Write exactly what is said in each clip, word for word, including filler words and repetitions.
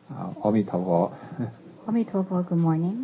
好，阿弥陀佛。 阿弥陀佛 ，Good morning。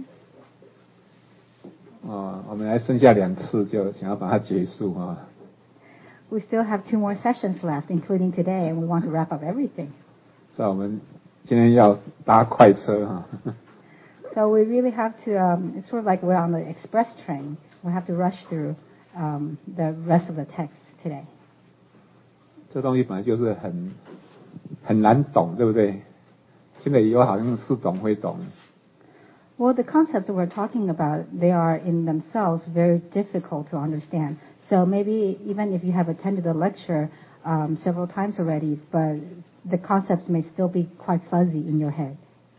哦，我们还剩下两次，就想要把它结束啊。 We still have two more sessions left, including today, and we want to wrap up everything. 所以我们今天要搭快车哈。 So we really have to. Um, it's sort of like we're on the express train. We have to rush through um, the rest of the text today. 这东西本来就是很很难懂，对不对？听了以后好像是懂会懂。 Well, the concepts that we're talking about, they are in themselves very difficult to understand. So maybe even if you have attended the lecture um, several times already, but the concepts may still be quite fuzzy in your head.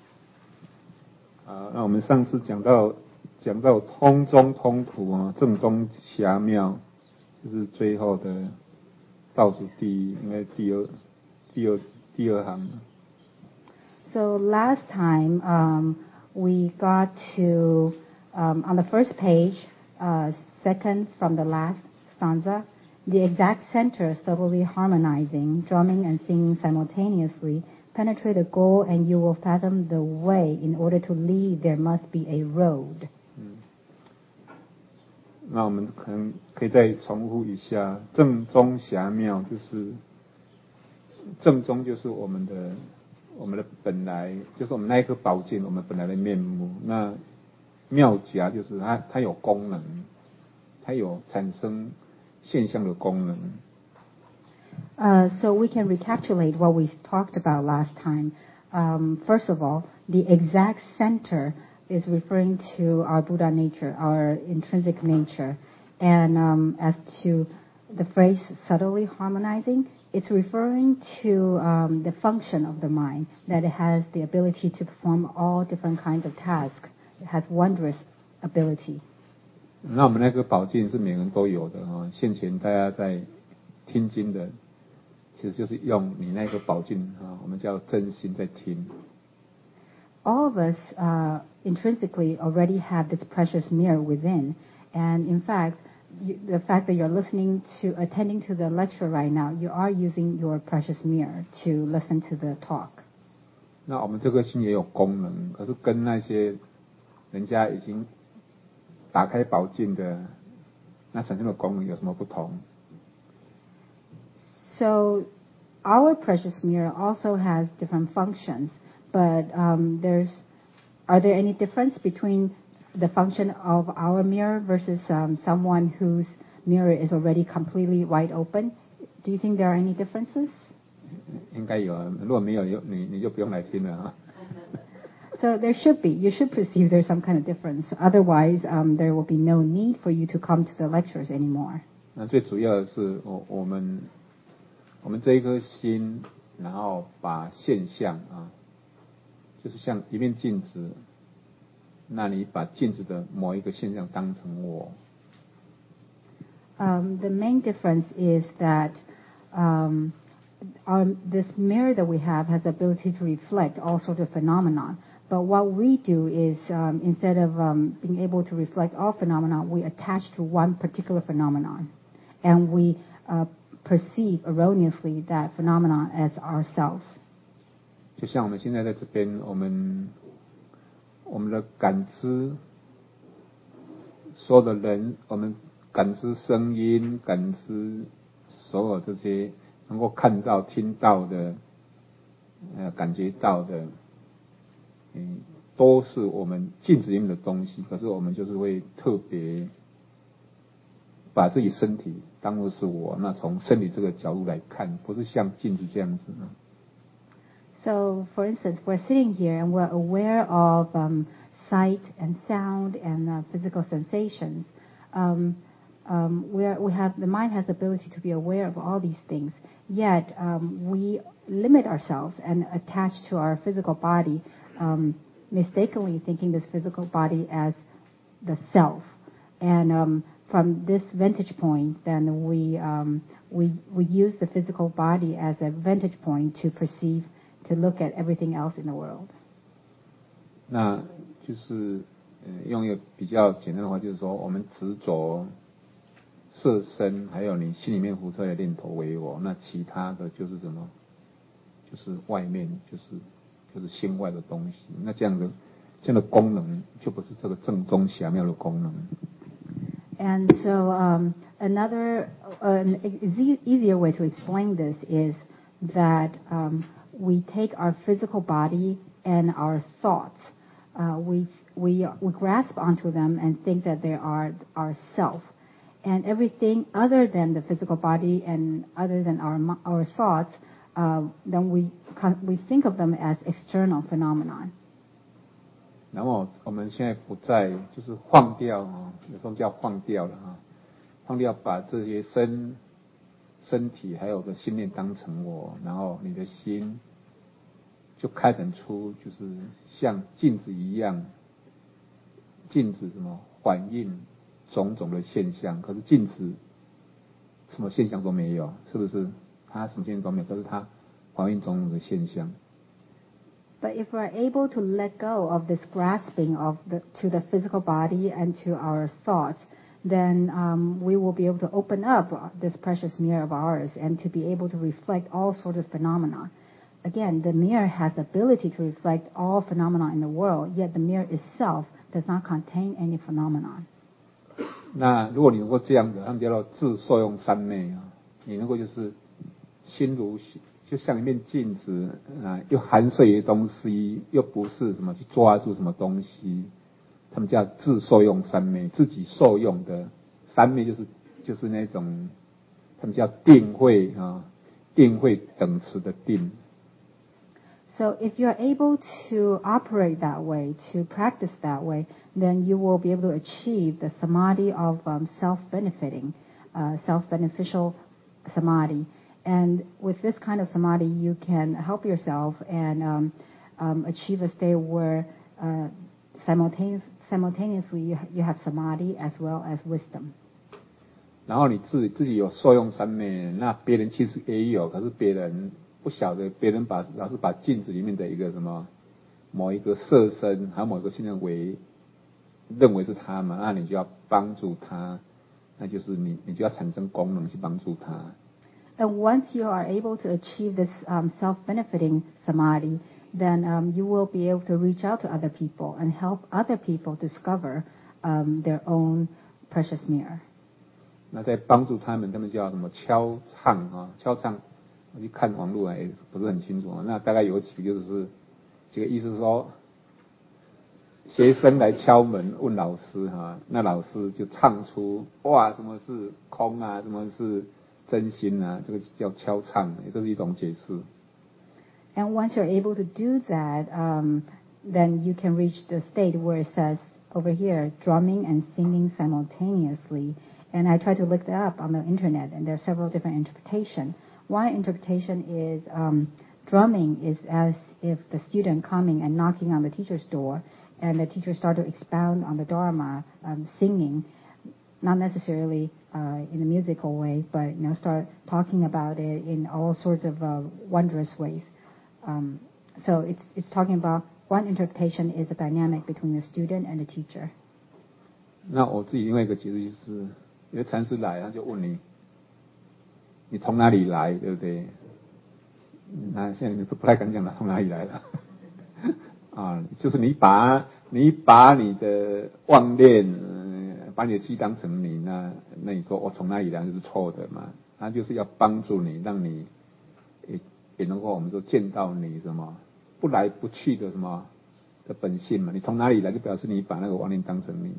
啊，那我们上次讲到讲到通中通途啊，正中狭妙，就是最后的倒数第应该第二第二第二行。 So last time um, we got to um, on the first page, uh, second from the last stanza, the exact center subtly harmonizing, drumming and singing simultaneously. Penetrate the goal and you will fathom the way. In order to lead, there must be a road. 嗯，那我们可能可以再重复一下，正中狭妙就是正中就是我们的我们的本来，就是我们那一颗宝镜，我们本来的面目。那妙夹就是它它有功能，它有产生现象的功能。 Uh, so we can recapitulate what we talked about last time. Um, first of all, the exact center is referring to our Buddha nature, our intrinsic nature. And um, as to the phrase subtly harmonizing, it's referring to um, the function of the mind, that it has the ability to perform all different kinds of tasks. It has wondrous ability. 那我们那个宝镜是每个人都有的啊。现前大家在听经的，其实就是用你那个宝镜啊，我们叫真心在听。 All of us uh, intrinsically already have this precious mirror within, and in fact, you, the fact that you're listening to, attending to the lecture right now, you are using your precious mirror to listen to the talk. 那我们这颗心也有功能，可是跟那些人家已经打开宝镜的那产生的功能有什么不同？ So, our precious mirror also has different functions, but um, there's, are there any difference between the function of our mirror versus um, someone whose mirror is already completely wide open? Do you think there are any differences? 应该有，如果没有，你你就不用来听了啊。 So there should be. You should perceive there's some kind of difference. Otherwise, um, there will be no need for you to come to the lectures anymore. 那最主要的是，我我们我们这一颗心，然后把现象啊，就是像一面镜子，那你把镜子的某一个现象当成我。 Um, the main difference is that um, our, this mirror that we have has the ability to reflect all sorts of phenomena. But what we do is, um, instead of um, being able to reflect all phenomena, we attach to one particular phenomenon, and we uh, perceive erroneously that phenomenon as ourselves. 就像我们现在在这边，我们我们的感知，所有的人，我们感知声音，感知所有这些能够看到、听到的，呃，感觉到的，嗯，都是我们镜子里面的东西。可是我们就是会特别把自己身体当作是我，那从身体这个角度来看，不是像镜子这样子呢。 So, for instance, we're sitting here and we're aware of um, sight and sound and uh, physical sensations. Um, um, we're, we have the mind has the ability to be aware of all these things. Yet um, we limit ourselves and attach to our physical body, um, mistakenly thinking this physical body as the self. And um, from this vantage point, then we um, we we use the physical body as a vantage point to perceive. To look at everything else in the world. 那就是呃，用一个比较简单的话，就是说，我们执着色身，还有你心里面浮出来的念头为我，那其他的就是什么？就是外面，就是就就是心外的东西。那这样的这样的功能就不是这个正宗邪妙的功能。 And so um, another uh, an easy, easier way to explain this is that um, we take our physical body and our thoughts, uh, we we we grasp onto them and think that they are our self, and everything other than the physical body and other than our our thoughts, uh, then we we think of them as external phenomenon. 然后我们现在不再就是放掉啊，有时候叫放掉了啊，放掉把这些身身体还有个心念当成我，然后你的心就开展出就是像镜子一样，镜子什么反映种种的现象，可是镜子什么现象都没有，是不是？它什么现象都没有，可是它反映种种的现象。 But if we're able to let go of this grasping of the, to the physical body and to our thoughts, then um, we will be able to open up this precious mirror of ours and to be able to reflect all sorts of phenomena. Again, the mirror has the ability to reflect all phenomena in the world, yet the mirror itself does not contain any phenomenon. 那如果你能够这样的，他们叫做自受用三昧啊，你能够就是心如就像一面镜子啊，又含碎的东西，又不是什么去抓住什么东西，他们叫自受用三昧，自己受用的三昧就是就是那种，他们叫定慧啊，定慧等持的定。 So if you're able to operate that way, to practice that way, then you will be able to achieve the samadhi of um, self-benefiting, uh, self-beneficial samadhi. And with this kind of samadhi, you can help yourself and um, um, achieve a state where uh, simultaneous, simultaneously you, you have samadhi as well as wisdom. 然后你自己自己有受用三昧，那别人其实也有，可是别人不晓得，别人把老是把镜子里面的一个什么某一个色身，还有某一个性能为认为是他嘛，那你就要帮助他，那就是你你就要产生功能去帮助他。 And once you are able to achieve this um, self-benefiting samadhi, then um, you will be able to reach out to other people and help other people discover um, their own precious mirror. 那在帮助他们，他们叫什么敲唱啊？敲唱，我去看网络也不是很清楚。那大概有几个就是几个意思是说，学生来敲门问老师哈，那老师就唱出哇，什么是空啊，什么是真心啊，这个叫敲唱，这是一种解释。 And once you're able to do that, um, then you can reach the state where it says over here, drumming and singing simultaneously. And I tried to look that up on the internet, and there are several different interpretations. One interpretation is um, drumming is as if the student coming and knocking on the teacher's door, and the teacher start to expound on the Dharma, um, singing, not necessarily uh, in a musical way, but you know, start talking about it in all sorts of uh, wondrous ways. Um, so it's it's talking about one interpretation is the dynamic between the student and the teacher. 那我自己另外一个解释就是，有禅师来，他就问你，你从哪里来，对不对？那现在你不太敢讲他从哪里来了。啊，就是你把你把你的妄念，呃、把你的气当成你，那那你说我从哪里来就是错的嘛？他就是要帮助你，让你也也能够我们说见到你什么不来不去的什么的本性嘛？你从哪里来，就表示你把那个妄念当成你。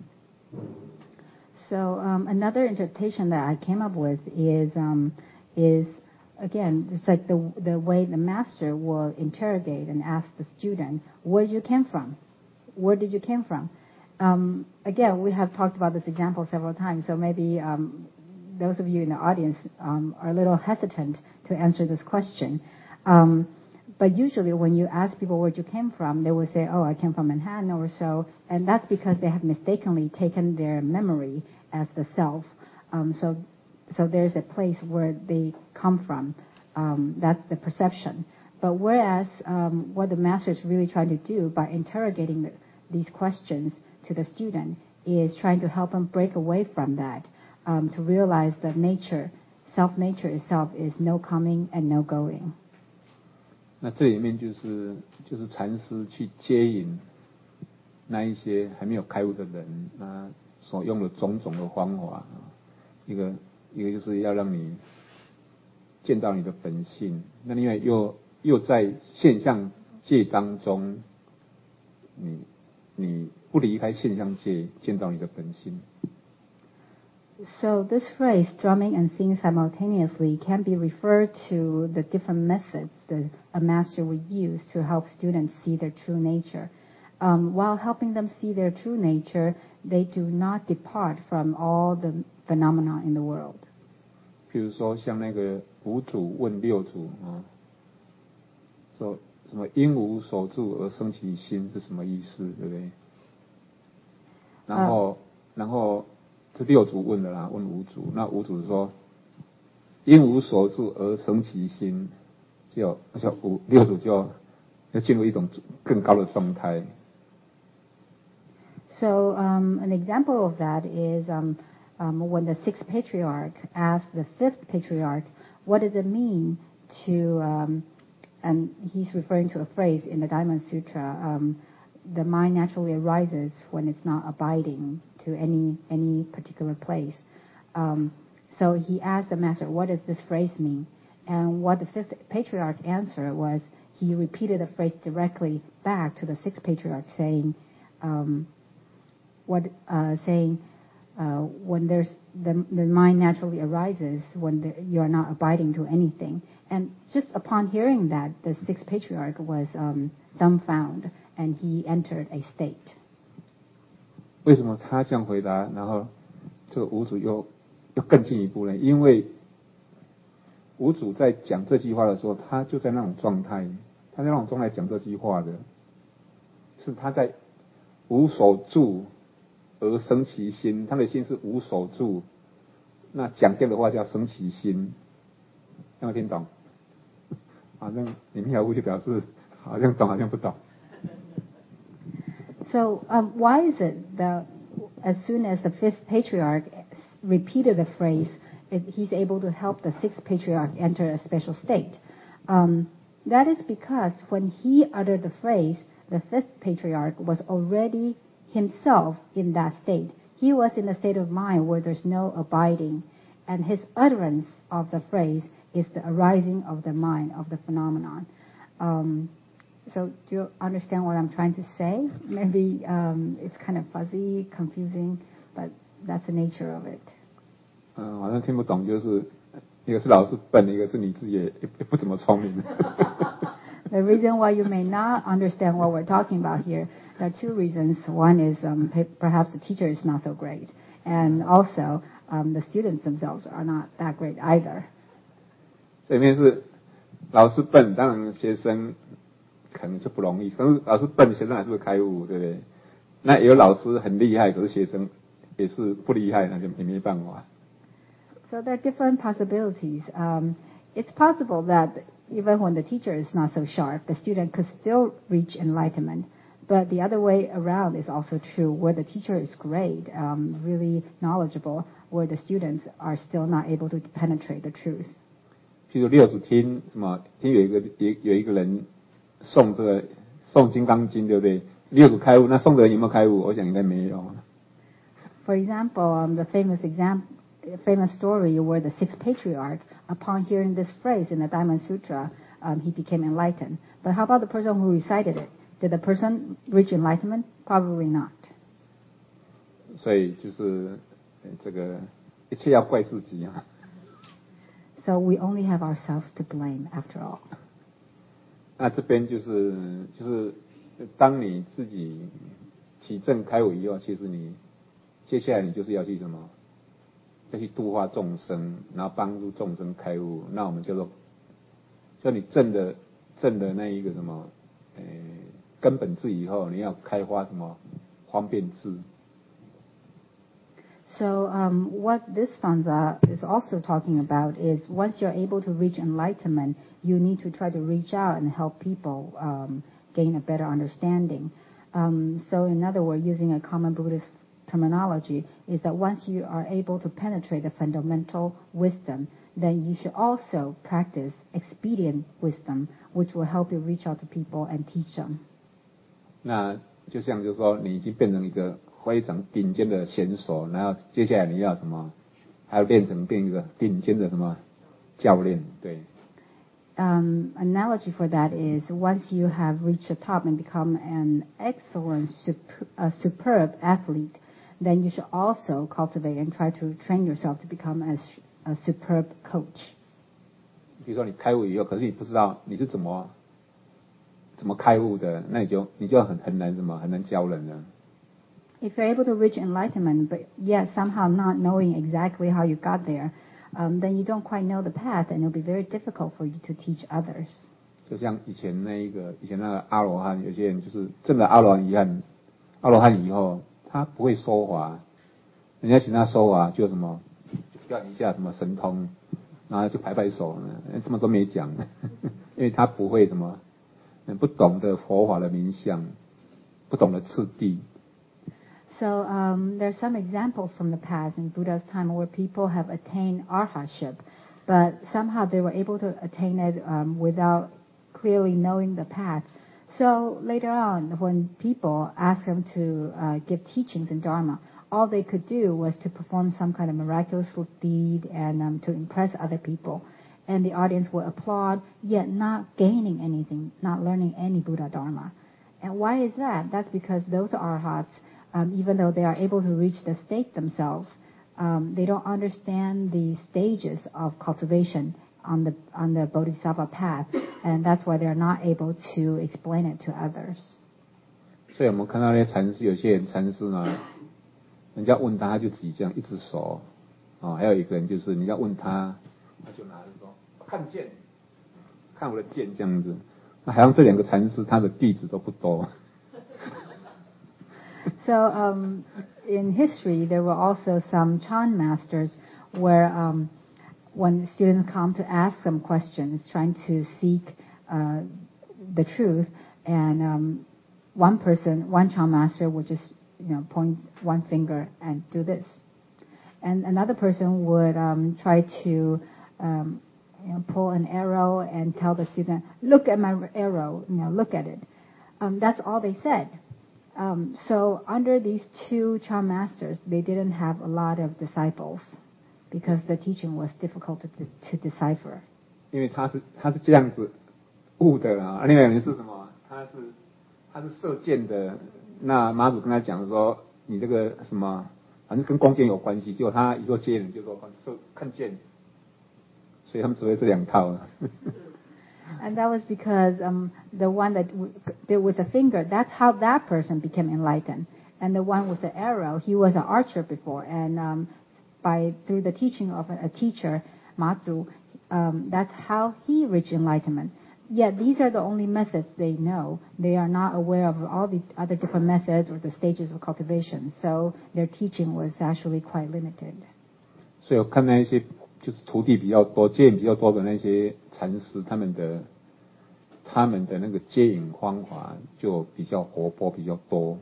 So um, another interpretation that I came up with is um, is again it's like the the way the master will interrogate and ask the student, where did you came from? Where did you came from? Um, again, we have talked about this example several times, so maybe um, those of you in the audience um, are a little hesitant to answer this question. Um, But usually when you ask people where you came from, they will say, oh, I came from Manhattan or so. And that's because they have mistakenly taken their memory as the self. Um, so so there's a place where they come from. Um, that's the perception. But whereas um, what the master is really trying to do by interrogating the, these questions to the student is trying to help them break away from that, um, to realize that nature, self-nature itself is no coming and no going. 那这里面就是就是禅师去接引那一些还没有开悟的人，那所用的种种的方法，一个一个就是要让你见到你的本性，那另外又又在现象界当中，你你不离开现象界，见到你的本性。 So this phrase, drumming and singing simultaneously, can be referred to the different methods that a master would use to help students see their true nature. Um, while helping them see their true nature, they do not depart from all the phenomena in the world. 比如说像那个五祖问六祖啊，说什么因无所住而生其心是什么意思，对不对？然后、uh, 然后这六祖问的啦，问五祖，那五祖说因无所住而生其心，就就五六祖就要进入一种更高的状态。 So um, an example of that is um, um, when the sixth patriarch asked the fifth patriarch, what does it mean to, um, and he's referring to a phrase in the Diamond Sutra, um, the mind naturally arises when it's not abiding to any any particular place. Um, so he asked the master, what does this phrase mean? And what the fifth patriarch answered was, he repeated the phrase directly back to the sixth patriarch, saying, um, what uh, saying uh, when there's the, the mind naturally arises when the, you are not abiding to anything. And just upon hearing that, the sixth patriarch was um, dumbfounded, and he entered a state. 为什么他这样回答？然后这个五祖又又更进一步呢？因为五祖在讲这句话的时候，他就在那种状态，他在那种状态讲这句话的，是他在无所住而生其心，他的心是无所住。那讲这样的话叫生其心，有没有听懂？好像你们小屋就表示好像懂，好像不懂。 So um, why is it that as soon as the fifth patriarch repeated the phrase, it, he's able to help the sixth patriarch enter a special state? Um, that is because when he uttered the phrase, the fifth patriarch was already himself in that state. He was in a state of mind where there's no abiding, and his utterance of the phrase is the arising of the mind, of the phenomenon. Um, So do you understand what I'm trying to say? Maybe um, it's kind of fuzzy, confusing, but that's the nature of it. 嗯，好像听不懂，就是一个是老师笨，一个是你自己也也不怎么聪明。 The reason why you may not understand what we're talking about here, there are two reasons. One is um, perhaps the teacher is not so great, and also um, the students themselves are not that great either. 这边是老师笨，当然学生可能就不容易。可是老师笨，学生还是会开悟，对不对？那也有老师很厉害，可是学生也是不厉害，那就也没办法。 So there are different possibilities. Um, it's possible that even when the teacher is not so sharp, the student could still reach enlightenment. But the other way around is also true, where the teacher is great, um, really knowledgeable, where the students are still not able to penetrate the truth. 譬如六祖听什么？听有一个有有一个人诵这个诵《金刚经》，对不对？六祖开悟，那诵的人有没有开悟？我想应该没有。 For example, um, the famous example. famous story where the sixth patriarch, upon hearing this phrase in the Diamond Sutra, um, he became enlightened. But how about the person who recited it? Did the person reach enlightenment? Probably not. 所以就是这个一切要怪自己啊。 So we only have ourselves to blame after all. 那这边就是就是当你自己体证开悟以后，其实你接下来你就是要去什么？要去度化众生，然后帮助众生开悟，那我们叫做，就你证的证的那一个什么，呃，根本智以后，你要开发什么方便智。 So um, what this stanza is also talking about is once you're able to reach enlightenment, you need to try to reach out and help people um, gain a better understanding. Um, so in other words, using a common Buddhist terminology is that once you are able to penetrate the fundamental wisdom, then you should also practice expedient wisdom, which will help you reach out to people and teach them. 那就像就是说，你已经变成一个非常顶尖的选手，然后接下来你要什么？还要练成变一个顶尖的什么教练？对。 Um, analogy for that is once you have reached the top and become an excellent, super, uh, superb athlete, then you should also cultivate and try to train yourself to become a, a superb coach. 比如说你开悟以后，可是你不知道你是怎么怎么开悟的，那你就你就很很难什么很难教人了。 If you're able to reach enlightenment, but yet somehow not knowing exactly how you got there, um, then you don't quite know the path, and it'll be very difficult for you to teach others. 就像以前那一个以前那个阿罗汉，有些人就是真的阿罗汉以后，阿罗汉以后他不会说法，人家请他说法就什么就表演一下什么神通，然后就拍拍手，什么都没讲，因为他不会什么，不懂得佛法的名相，不懂得次第。 So um, there are some examples from the past in Buddha's time where people have attained arhatship, but somehow they were able to attain it um, without clearly knowing the path. So later on, when people asked them to uh, give teachings in Dharma, all they could do was to perform some kind of miraculous deed and um, to impress other people. And the audience would applaud, yet not gaining anything, not learning any Buddha Dharma. And why is that? That's because those arhats, Um, even though they are able to reach the state themselves, um, they don't understand the stages of cultivation on the on the Bodhisattva path, and that's why they're not able to explain it to others. 所以我们看到那些禅师，有些人禅师呢，人家问他，他就自己这样一只手，哦，还有一个人就是人家问他，他就拿着说看剑，看我的剑这样子。那好像这两个禅师他的弟子都不多。 So um, in history, there were also some Chan masters where um, when students come to ask them questions, trying to seek uh, the truth, and um, one person, one Chan master would just you know point one finger and do this, and another person would um, try to um, you know, pull an arrow and tell the student, "Look at my arrow, you know, look at it." Um, that's all they said. Um, so under these two Chan masters, they didn't have a lot of disciples because the teaching was difficult to, to decipher. 因为他是他是这样子悟的啊，另外一个人是什么？他是他是射箭的。那妈祖跟他讲说，你这个什么，反正跟弓箭有关系。结果他一个接人就说射看箭，所以他们只会这两套。 And that was because um, the one that w- did with the finger, that's how that person became enlightened. And the one with the arrow, he was an archer before. And um, by through the teaching of a, a teacher, Matsu, um, that's how he reached enlightenment. Yet these are the only methods they know. They are not aware of all the other different methods or the stages of cultivation. So their teaching was actually quite limited. 所以我看那一些就是徒弟比较多、接引比较多的那些禅师，他们的他们的那个接引方法就比较活泼、比较多。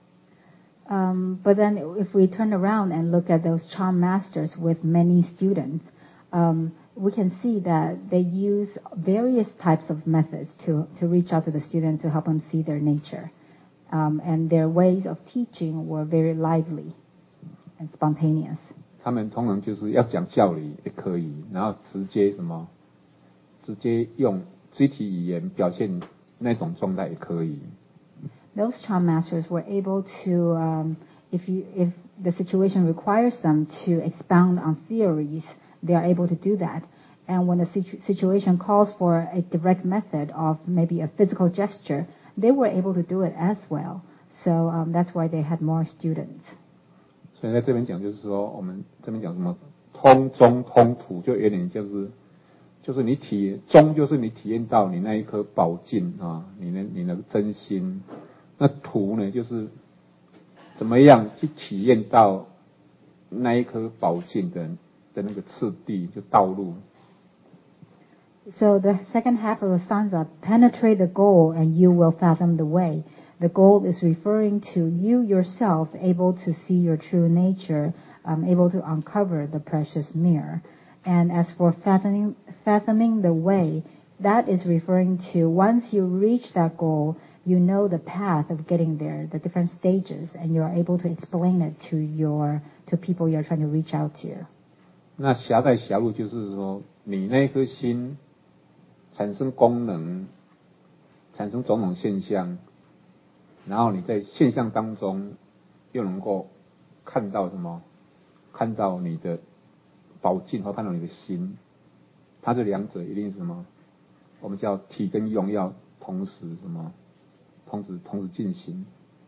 Um, but then if we turn around and look at those Chan masters with many students, um, we can see that they use various types of methods to, to reach out to the students to help them see their nature. Um, and their ways of teaching were very lively and spontaneous. 他们通常就是要讲教理也可以，然后直接什么，直接用肢体语言表现那种状态也可以。 Those Chan masters were able to, um, if you, if the situation requires them to expound on theories, they are able to do that. And when the situ- situation calls for a direct method of maybe a physical gesture, they were able to do it as well. So um, that's why they had more students. 所以在这边讲就是说，我们这边讲什么通中通途，就有点就是，就是你体中就是你体验到你那一颗宝镜啊，你的你的真心。那途呢，就是怎么样去体验到那一颗宝镜的的那个次第，就道路。 So the second half of the stanza, penetrate the goal and you will fathom the way. the gold is referring to you yourself able to see your true nature, um, able to uncover the precious mirror. And as for fathoming, fathoming the way, that is referring to once you reach that goal, you know the path of getting there, the different stages, and you are able to explain it to your to people you're trying to reach out to. 那狭带狭路就是说，你那颗心产生功能，产生种种现象，然后你在现象当中又能够看到什么？看到你的宝镜和看到你的心，它这两者一定是什么？我们叫体跟用要同时什么？同时同时进行。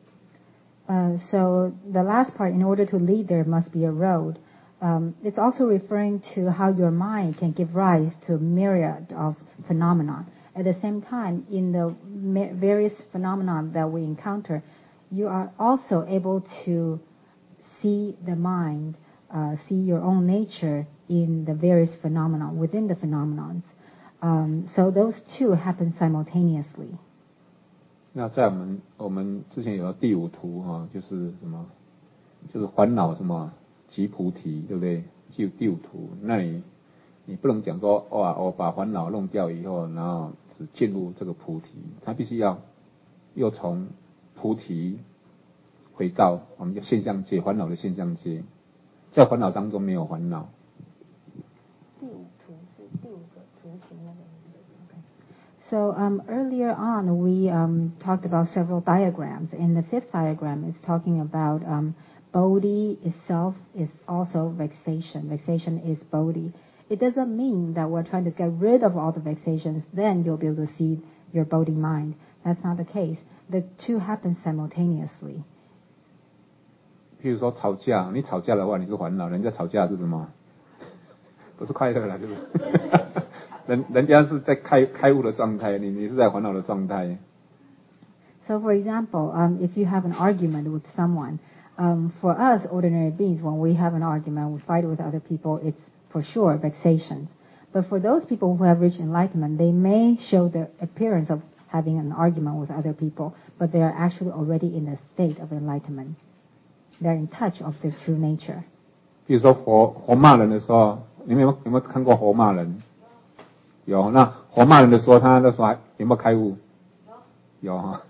Uh, so the last part, in order to lead there must be a road. Um, it's also referring to how your mind can give rise to a myriad of phenomena. At the same time, in the various phenomena that we encounter, you are also able to see the mind, uh, see your own nature in the various phenomena, within the phenomenons. Um, so those two happen simultaneously. 那在我们我们之前有个第五图哈、哦，就是什么？就是烦恼什么即菩提，对不对？就第五图，那你你不能讲说哇，我把烦恼弄掉以后，然后只进入这个菩提，它必须要又从菩提回到我们叫现象界，烦恼的现象界，在烦恼当中没有烦恼。 第五图是第五个图形那个。So um, earlier on, we um, talked about several diagrams. And the fifth diagram is talking about um, bodhi itself is also vexation. Vexation is bodhi. It doesn't mean that we're trying to get rid of all the vexations, then you'll be able to see your bodhi mind. That's not the case. The two happen simultaneously. 譬如说吵架，你吵架的话，你是烦恼；人家吵架是什么？不是快乐啦，就是人人家是在开开悟的状态，你你是在烦恼的状态。 So, for example, um, if you have an argument with someone, um, for us ordinary beings, when we have an argument, we fight with other people, it's for sure vexation. But for those people who have reached enlightenment, they may show the appearance of having an argument with other people, but they are actually already in a state of enlightenment. They're in touch of their true nature. 比如说佛佛骂人的时候，你们有没有有没有看过佛骂人？有。那佛骂人的时候，他那时候还有没有开悟？有哈。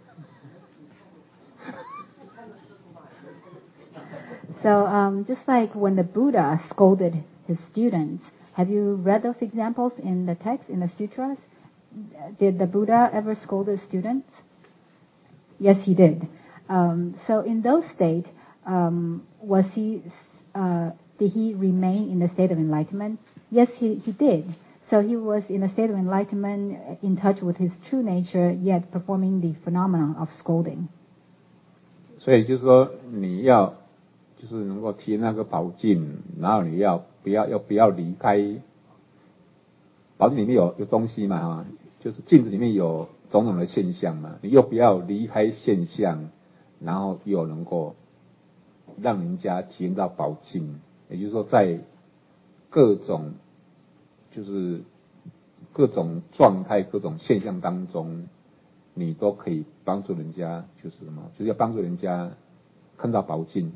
So, um, just like when the Buddha scolded his students, have you read those examples in the text, in the sutras? Did the Buddha ever scold his students? Yes, he did. Um, so in those states, um, was he, uh, did he remain in the state of enlightenment? Yes, he, he did. So he was in a state of enlightenment, in touch with his true nature, yet performing the phenomenon of scolding. 所以就是说，你要就是能够提那个宝镜，然后你要不要要不要离开？宝镜里面有有东西嘛哈，就是镜子里面有种种的现象嘛，你又不要离开现象，然后又能够让人家体验到宝镜，也就是说在各种就是各种状态、各种现象当中，你都可以帮助人家，就是什么，就是要帮助人家看到宝镜。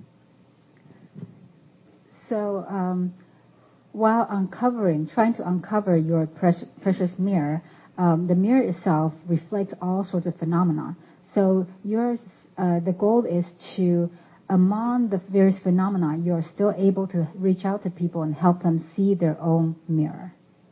So, um, while uncovering, trying to uncover your precious, precious mirror, um, the mirror itself reflects all sorts of phenomena. So, yours, uh, the goal is to, among the various phenomena, you are still able to reach out to people and help them see their own mirror.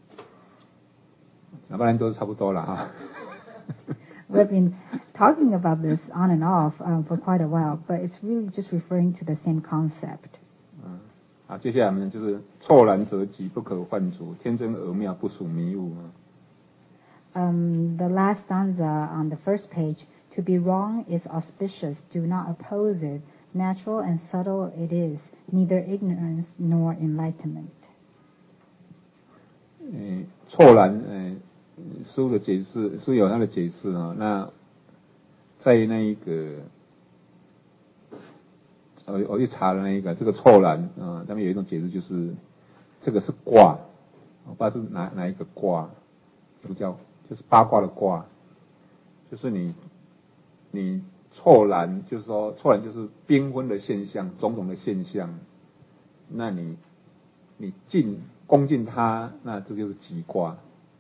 要不然都差不多了哈。 We've been talking about this on and off um, for quite a while, but it's really just referring to the same concept. 嗯，好，接下来我们就是错然则己，不可唤除，天真而妙，不属迷雾。 Um, the last stanza on the first page, to be wrong is auspicious, do not oppose it, natural and subtle it is, neither ignorance nor enlightenment. 嗯，错然，嗯，书的解释，书有它的解释啊。那在那一个，我我去查了那一个，这个错然啊，他们有一种解释就是，这个是卦，我不知道是哪哪一个卦，这个叫就是八卦的卦，就是你你错然，就是说错然就是缤纷的现象，种种的现象。那你你敬恭敬它，那这就是极卦。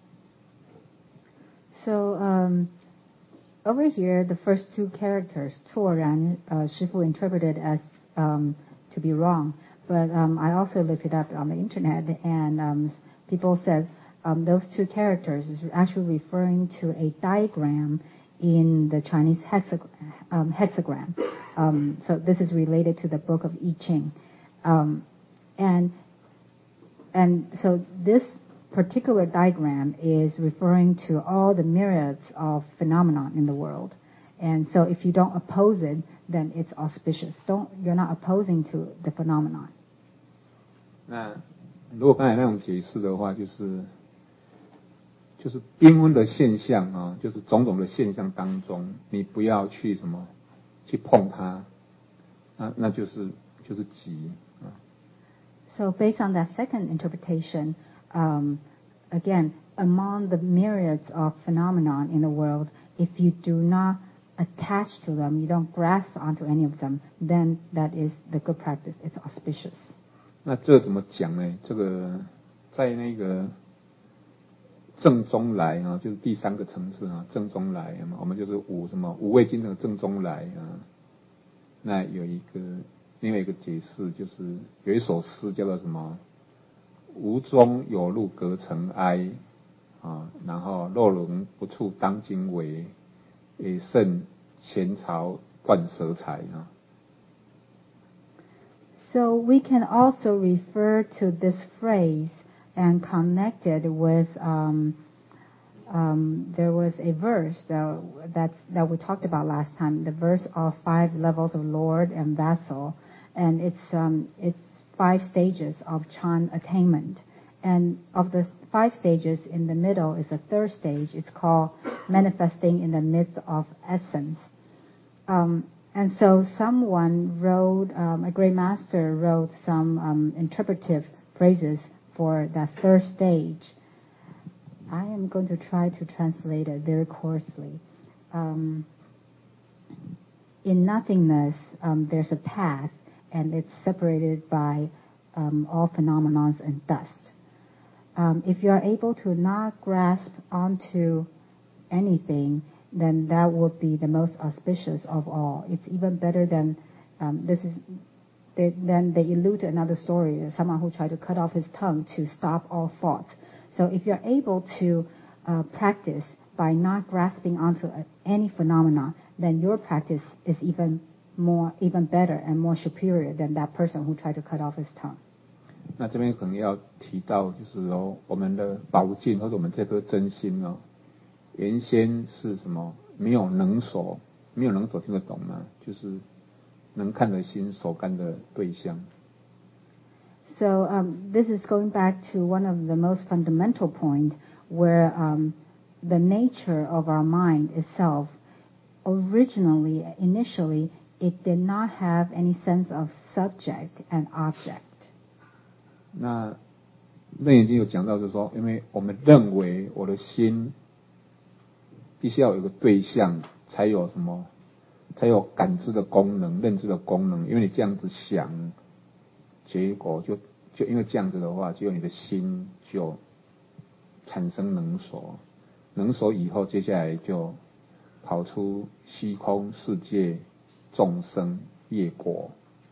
So um, over here, the first two characters, 错然, uh, Shifu interpreted as um, to be wrong. But um, I also looked it up on the internet, and um, people said um, those two characters is actually referring to a diagram in the Chinese hexag- um, hexagram. Um, so this is related to the book of I Ching. Um, and and so this particular diagram is referring to all the myriads of phenomena in the world. And so if you don't oppose it, then it's auspicious. Don't, you're not opposing to the phenomenon. 那如果刚才那种解释的话，就是就是缤纷的现象啊，就是种种的现象当中，你不要去什么去碰它，那那就是就是极啊。 So based on that second interpretation, um, again, among the myriads of phenomenon in the world, if you do not attach to them, you don't grasp onto any of them, then that is the good practice. It's auspicious. 那这怎么讲呢？这个在那个正中来啊，就是第三个层次啊，正中来嘛，我们就是五什么五味经的正中来啊。那有一个另外一个解释，就是有一首诗叫做什么？吴中有路隔尘埃啊，然后若人不触当今为，也胜前朝断舌才啊。 So we can also refer to this phrase and connect it with um, um, there was a verse that, that that we talked about last time, the verse of five levels of Lord and vassal, and it's um, it's five stages of Chan attainment, and of the five stages, in the middle is a third stage. It's called manifesting in the midst of essence. Um, And so someone wrote, um, a great master wrote some um, interpretive phrases for that third stage. I am going to try to translate it very coarsely. Um, in nothingness, um, there's a path, and it's separated by um, all phenomena and dust. Um, if you are able to not grasp onto anything, then that would be the most auspicious of all. It's even better than um, this is. They, then they allude to another story, someone who tried to cut off his tongue to stop all thoughts. So if you're able to uh, practice by not grasping onto a, any phenomena, then your practice is even more, even better and more superior than that person who tried to cut off his tongue. 那这边可能要提到，就是说我们的宝镜或者我们这颗真心哦。原先是什么？没有能所，没有能所听得懂呢？就是能看得心所干的对象。 So um, this is going back to one of the most fundamental point, where um, the nature of our mind itself, originally, initially, it did not have any sense of subject and object. 那楞严经有讲到，就是说，因为我们认为我的心。必须要有一个对象，才有什么，才有感知的功能、认知的功能。因为你这样子想，结果就就因为这样子的话，结果你的心就产生能所，能所以后，接下来就跑出虚空世界、众生、业果。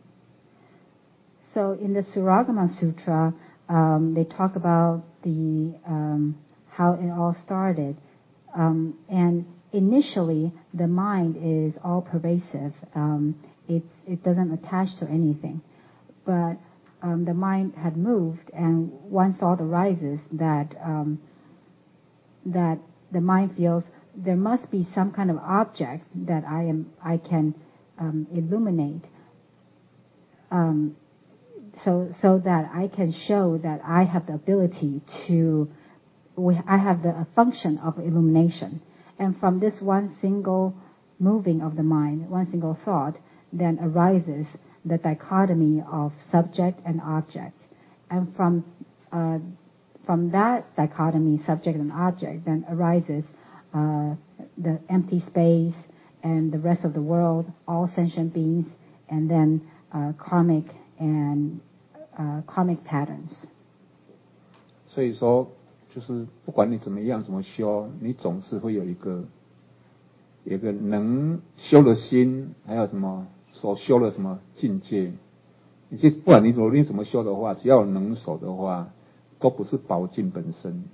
So in the Suragama Sutra, um, they talk about the um, how it all started. Um, and initially, the mind is all pervasive. Um, it it doesn't attach to anything, but um, the mind had moved, and one thought arises that um, that the mind feels there must be some kind of object that I am I can um, illuminate, um, so so that I can show that I have the ability to. We, I have the function of illumination. And from this one single moving of the mind, one single thought, then arises the dichotomy of subject and object. And from uh, from that dichotomy, subject and object, then arises uh, the empty space and the rest of the world, all sentient beings, and then uh, karmic and uh, karmic patterns. 所以说，就是不管你怎么样怎么修，你总是会有一个有一个能修的心，还有什么所修的什么境界。你就不管你无论怎么修的话，只要有能守的话，都不是宝镜本身。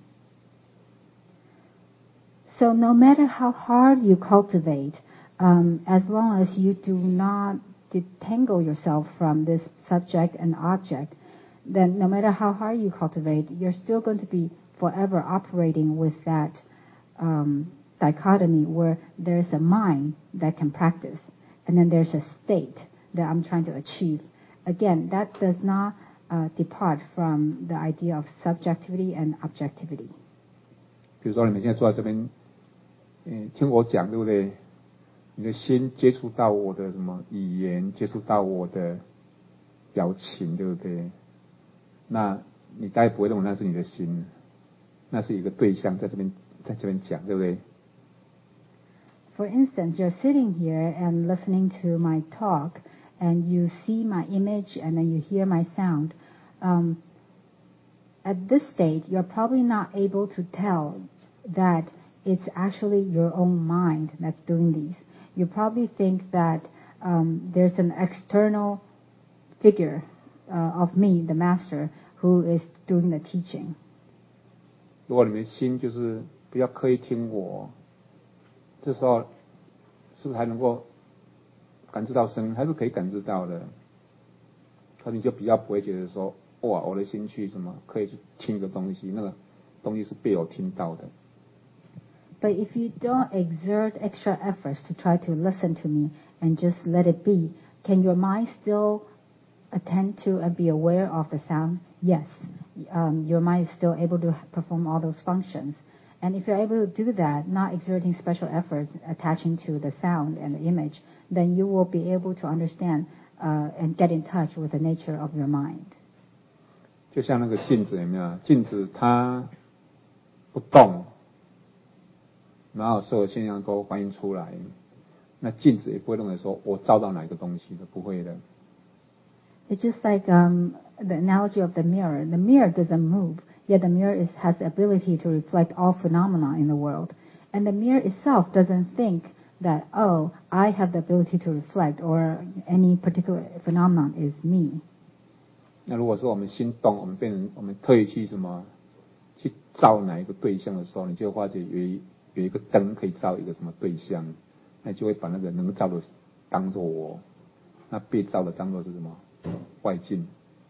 So no matter how hard you cultivate, um, as long as you do not detangle yourself from this subject and object, then no matter how hard you cultivate, you're still going to be forever operating with that um, dichotomy where there's a mind that can practice, and then there's a state that I'm trying to achieve. Again, that does not uh, depart from the idea of subjectivity and objectivity. 比如说，你们现在坐在这边，嗯，听我讲，对不对？你的心接触到我的什么语言，接触到我的表情，对不对？那你大概不会认为那是你的心，那是一个对象在这边，在这边讲，对不对？ For instance, you're sitting here and listening to my talk, and you see my image, and then you hear my sound. Um, at this state, you're probably not able to tell that it's actually your own mind that's doing these. You probably think that um, there's an external figure uh, of me, the master, who is doing the teaching. 如果你们心就是不要刻意听我，这时候是不是还能够感知到声？还是可以感知到的。可你就比较不会觉得说，哇，我的心去什么可以去听一个东西，那个东西是被我听到的。 But if you don't exert extra efforts to try to listen to me and just let it be, can your mind still attend to and be aware of the sound? Yes. Um, your mind is still able to perform all those functions. And if you're able to do that, not exerting special efforts attaching to the sound and the image, then you will be able to understand uh, and get in touch with the nature of your mind. 就像那个镜子有没有？镜子它不动。然后所有现象都反映出来，那镜子也不会认为说我照到哪一个东西的，不会的。 It's just like um, the analogy of the mirror. The mirror doesn't move, yet the mirror is, has the ability to reflect all phenomena in the world. And the mirror itself doesn't think that, oh, I have the ability to reflect or any particular phenomenon is me. 那如果说我们心动，我们变成我们特意去什么去照哪一个对象的时候，你就会发觉有一有一个灯可以照一个什么对象，那就会把那个能照的当作我，那被照的当作是什么外境。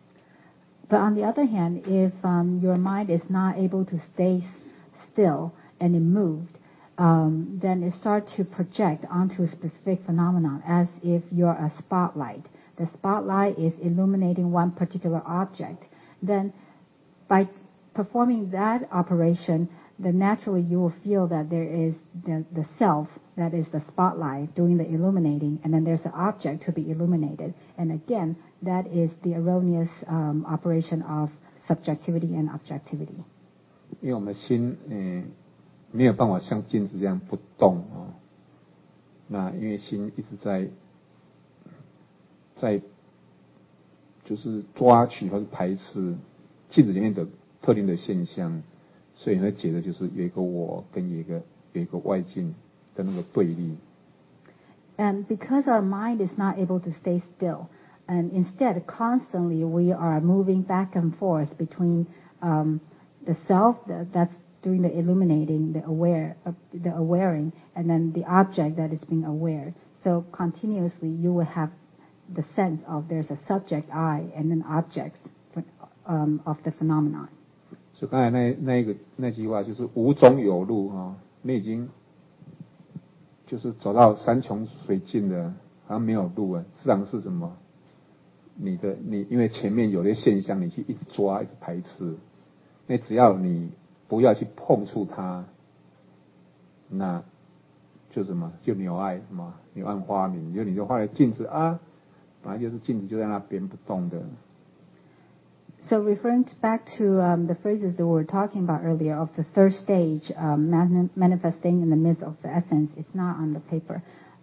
But on the other hand, if um, your mind is not able to stay still and immoved, um, then it starts to project onto a specific phenomenon as if you're a spotlight. The spotlight is illuminating one particular object. Then by performing that operation, then naturally you will feel that there is the, the self, that is the spotlight, doing the illuminating, and then there's an object to be illuminated. And again, that is the erroneous um, operation of subjectivity and objectivity. 因为我们的心，嗯，没有办法像镜子这样不动哦。那因为心一直在，在就是抓取或是排斥镜子里面的特定的现象。所以你会觉得就是有一个我跟有一个有一个外境的那个对立。 And because our mind is not able to stay still, and instead constantly we are moving back and forth between um, the self that, that's doing the illuminating, the aware, uh, the awareing, and then the object that is being aware. So continuously you will have the sense of there's a subject I and then objects for, um, of the phenomenon. 所以刚才那那一个那句话就是无中有路啊，你已经就是走到山穷水尽了，好像没有路了。自然是什么？你的你因为前面有些现象，你去一直抓，一直排斥。那只要你不要去碰触它，那就什么？就柳暗什么？柳暗花明，就你就画了镜子啊，本来就是镜子就在那边不动的。 So referring back to um, the phrases that we were talking about earlier of the third stage, um, man- manifesting in the midst of the essence, it's not on the paper.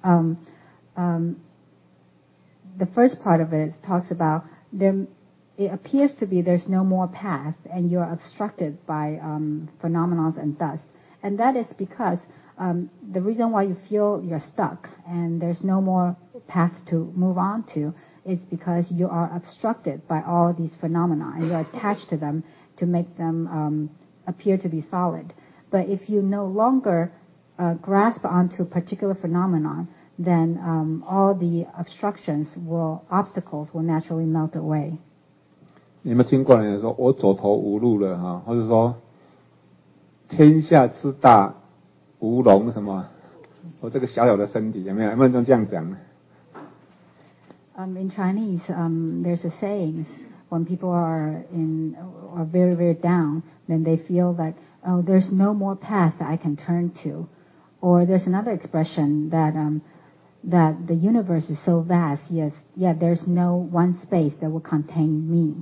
Um, um, the first part of it talks about there. It appears to be there's no more path, and you're obstructed by um, phenomena and thus, and that is because um, the reason why you feel you're stuck and there's no more path to move on to is because you are obstructed by all these phenomena and you're attached to them to make them um, appear to be solid. But if you no longer uh, grasp onto a particular phenomenon, then um, all the obstructions will, obstacles will naturally melt away. 你有没有听过人说我走投无路了哈，或者说天下之大无容什么，我这个小小的身体有没有？有没有人这样讲？ Um, in Chinese, um, there's a saying when people are in are very very down, then they feel that oh, there's no more path that I can turn to, or there's another expression that um, that the universe is so vast, yes, yet there's no one space that will contain me.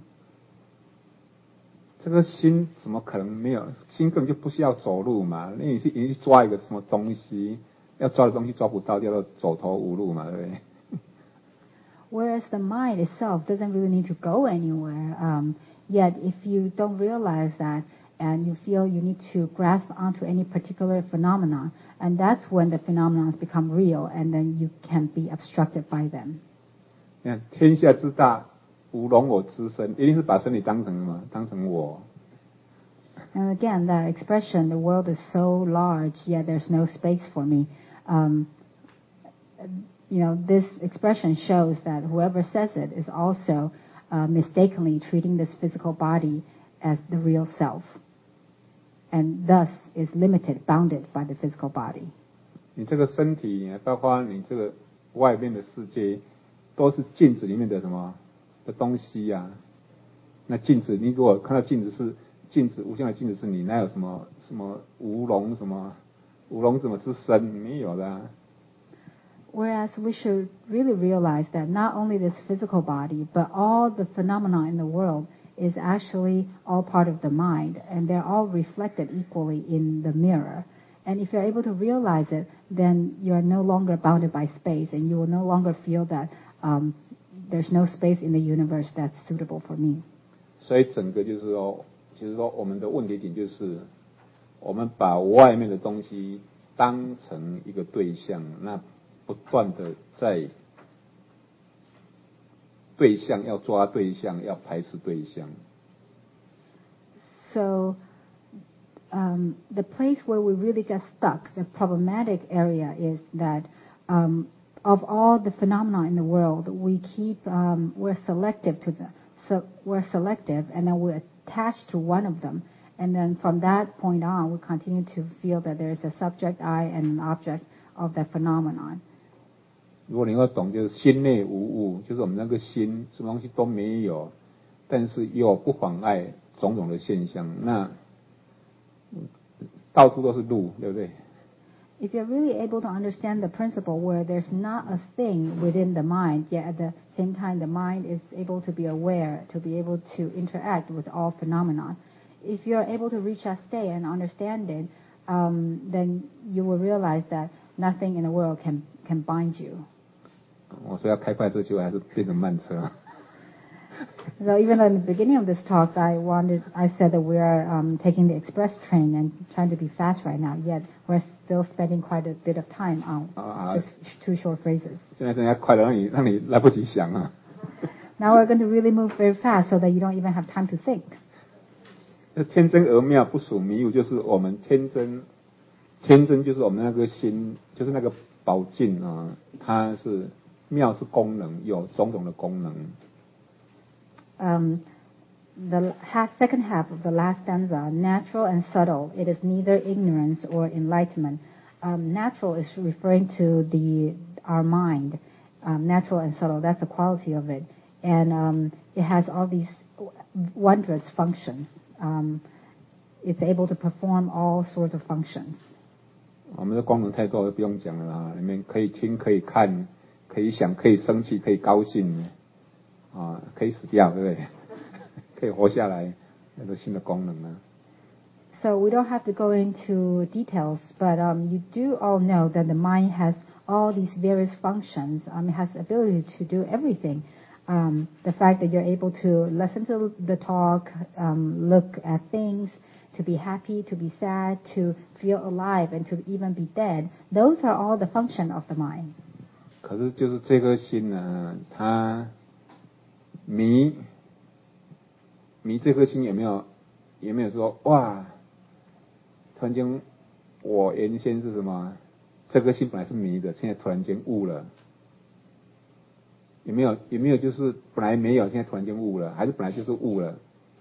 这个心怎么可能没有？心根本就不需要走路嘛，那你去你去抓一个什么东西，要抓的东西抓不到，叫做走投无路嘛，对不对？ Whereas the mind itself doesn't really need to go anywhere. Um, yet, if you don't realize that, and you feel you need to grasp onto any particular phenomenon, and that's when the phenomena become real, and then you can be obstructed by them. 你看，天下之大，无容我之身，一定是把身体当成什么？当成我。 And again, the expression, the world is so large, yet there's no space for me. Um, you know, this expression shows that whoever says it is also uh, mistakenly treating this physical body as the real self, and thus is limited, bounded by the physical body. 你这个身体，包括你这个外面的世界，都是镜子里面的什么的东西呀、啊？那镜子，你如果看到镜子是镜子，无相的镜子是你，哪有什么什么无容什么无容怎么之身？没有的、啊。 Whereas we should really realize that not only this physical body, but all the phenomena in the world is actually all part of the mind, and they're all reflected equally in the mirror. And if you're able to realize it, then you're no longer bounded by space, and you will no longer feel that um, there's no space in the universe that's suitable for me. 所以整个就是说，就是说我们的问题点就是，我们把外面的东西当成一个对象，那。 不断的在对象要抓对象，要排斥对象。 So, um, the place where we really get stuck, the problematic area is that um, of all the phenomena in the world, we keep um, we're selective to the so we're selective, and then we attach to one of them, and then from that point on, we continue to feel that there is a subject I and an object of that phenomenon. 如果你要懂，就是心内无物，就是我们那个心什么东西都没有，但是又不妨碍种种的现象，那到处都是路，对不对？ If you're really able to understand the principle where there's not a thing within the mind, yet at the same time the mind is able to be aware, to be able to interact with all phenomena, if you're able to reach that state and understand it, um, then you will realize that nothing in the world can can bind you. 我说要开快车，结果还是变成慢车。 So even though in the beginning of this talk, I wanted, I said that we are um, taking the express train and trying to be fast right now. Yet we're still spending quite a bit of time on uh, just two short phrases. 现在真的快了，让你让你来不及想啊。 Now we're going to really move very fast so that you don't even have time to think. 天真而妙，不属迷雾，就是我们天真，天真就是我们那个心，就是那个宝镜啊，它是。 妙是功能，有种种的功能。 Um, the half, second half of the last stanza, natural and subtle, it is neither ignorance or enlightenment. Um, natural is referring to the our mind. Um, natural and subtle, that's the quality of it, and um, it has all these wondrous functions. Um, it's able to perform all sorts of functions. 我们的功能太多了，不用讲了啊！你们可以听，可以看。 可以想，可以生气，可以高兴，啊，可以死掉，对不对？可以活下来，那个新的功能呢 So we don't have to go into details, but um, you do all know that the mind has all these various functions, um, it has the ability to do everything. Um, the fact that you're able to listen to the talk, um, look at things, to be happy, to be sad, to feel alive, and to even be dead, those are all the function of the mind. 可是就是这颗心呢，它迷迷这颗心有没有有没有说哇，突然间我原先是什么？这颗心本来是迷的，现在突然间悟了。有没有有没有就是本来没有，现在突然间悟了，还是本来就是悟了？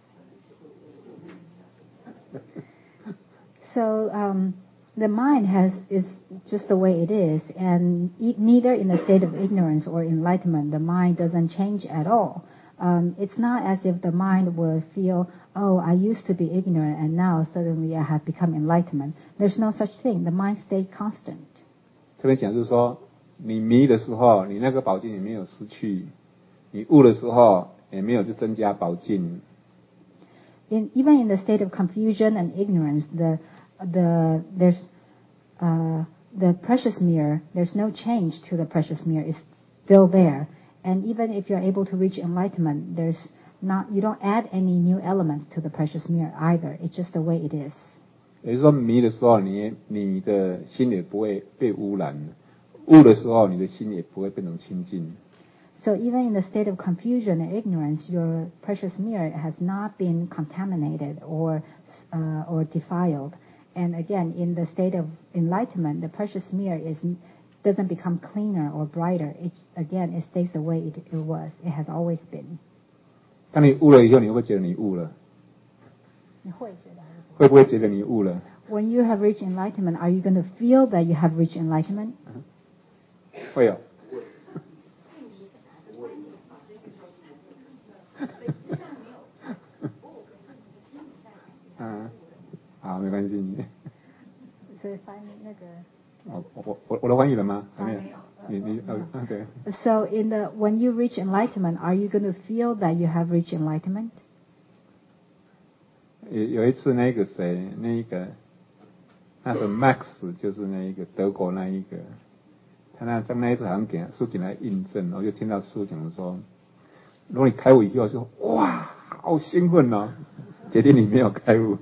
So um, the mind has is just the way it is, and e- neither in the state of ignorance or enlightenment, the mind doesn't change at all. Um, it's not as if the mind will feel, oh, I used to be ignorant and now suddenly I have become enlightenment. There's no such thing. The mind stays constant. 这边讲就是说，你迷的时候，你那个宝镜也没有失去；你悟的时候，也没有去增加宝镜。 In, even in the state of confusion and ignorance, the the there's uh, the precious mirror. There's no change to the precious mirror. It's still there. And even if you're able to reach enlightenment, there's not you don't add any new elements to the precious mirror either. It's just the way it is. 也就是说，迷的时候，你你的心也不会被污染；悟的时候，你的心也不会变成清净。 So even in the state of confusion and ignorance, your precious mirror has not been contaminated or uh, or defiled. And again, in the state of enlightenment, the precious mirror is doesn't become cleaner or brighter. It again, it stays the way it, it was. It has always been. 当你悟了以后，你会不会觉得你悟了？ 你会觉得？ 会不会觉得你悟了？ When you have reached enlightenment, are you going to feel that you have reached enlightenment? 会有。嗯，好，没关系。 所以翻译那个。 我我我我都翻译了吗？还没有。你你呃对。 So in the when you reach enlightenment, are you going to feel that you have reached enlightenment? 有有一次那个谁，那个那个 Max 就是那一个德国那一个，他那在那一次好像给书记来印证，然后就听到书讲说，如果你开悟以后说哇，好兴奋哦，决定你没有开悟。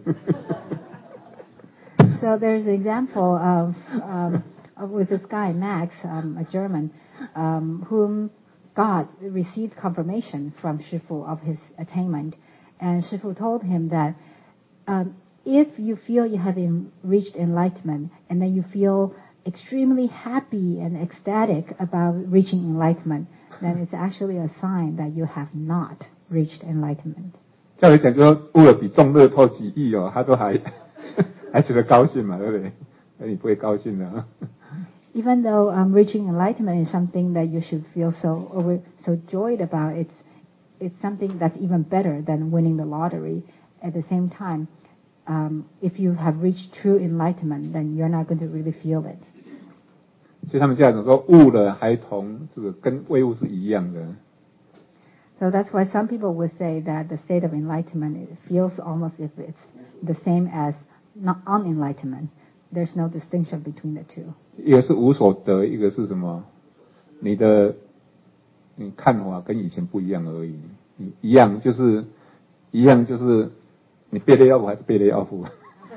So there's an example of, um, of with this guy Max, um, a German, um, whom God received confirmation from Shifu of his attainment, and Shifu told him that um, if you feel you have in, reached enlightenment, and then you feel extremely happy and ecstatic about reaching enlightenment, then it's actually a sign that you have not reached enlightenment. 照理讲，就悟了比中乐透几亿哦，他都还还觉得高兴嘛，对不对？那你不会高兴的。 Even though um, reaching enlightenment is something that you should feel so over, so joyed about, it's it's something that's even better than winning the lottery. At the same time, um, if you have reached true enlightenment, then you're not going to really feel it. 所以他们这样讲说，悟了还同这个跟未悟是一样的。 So that's why some people would say that the state of enlightenment it feels almost if it's the same as not unenlightenment. There's no distinction between the two. 一个是无所得，一个是什么？你的你看法跟以前不一样而已。你一样就是一样就是你被雷奥夫还是被雷奥夫。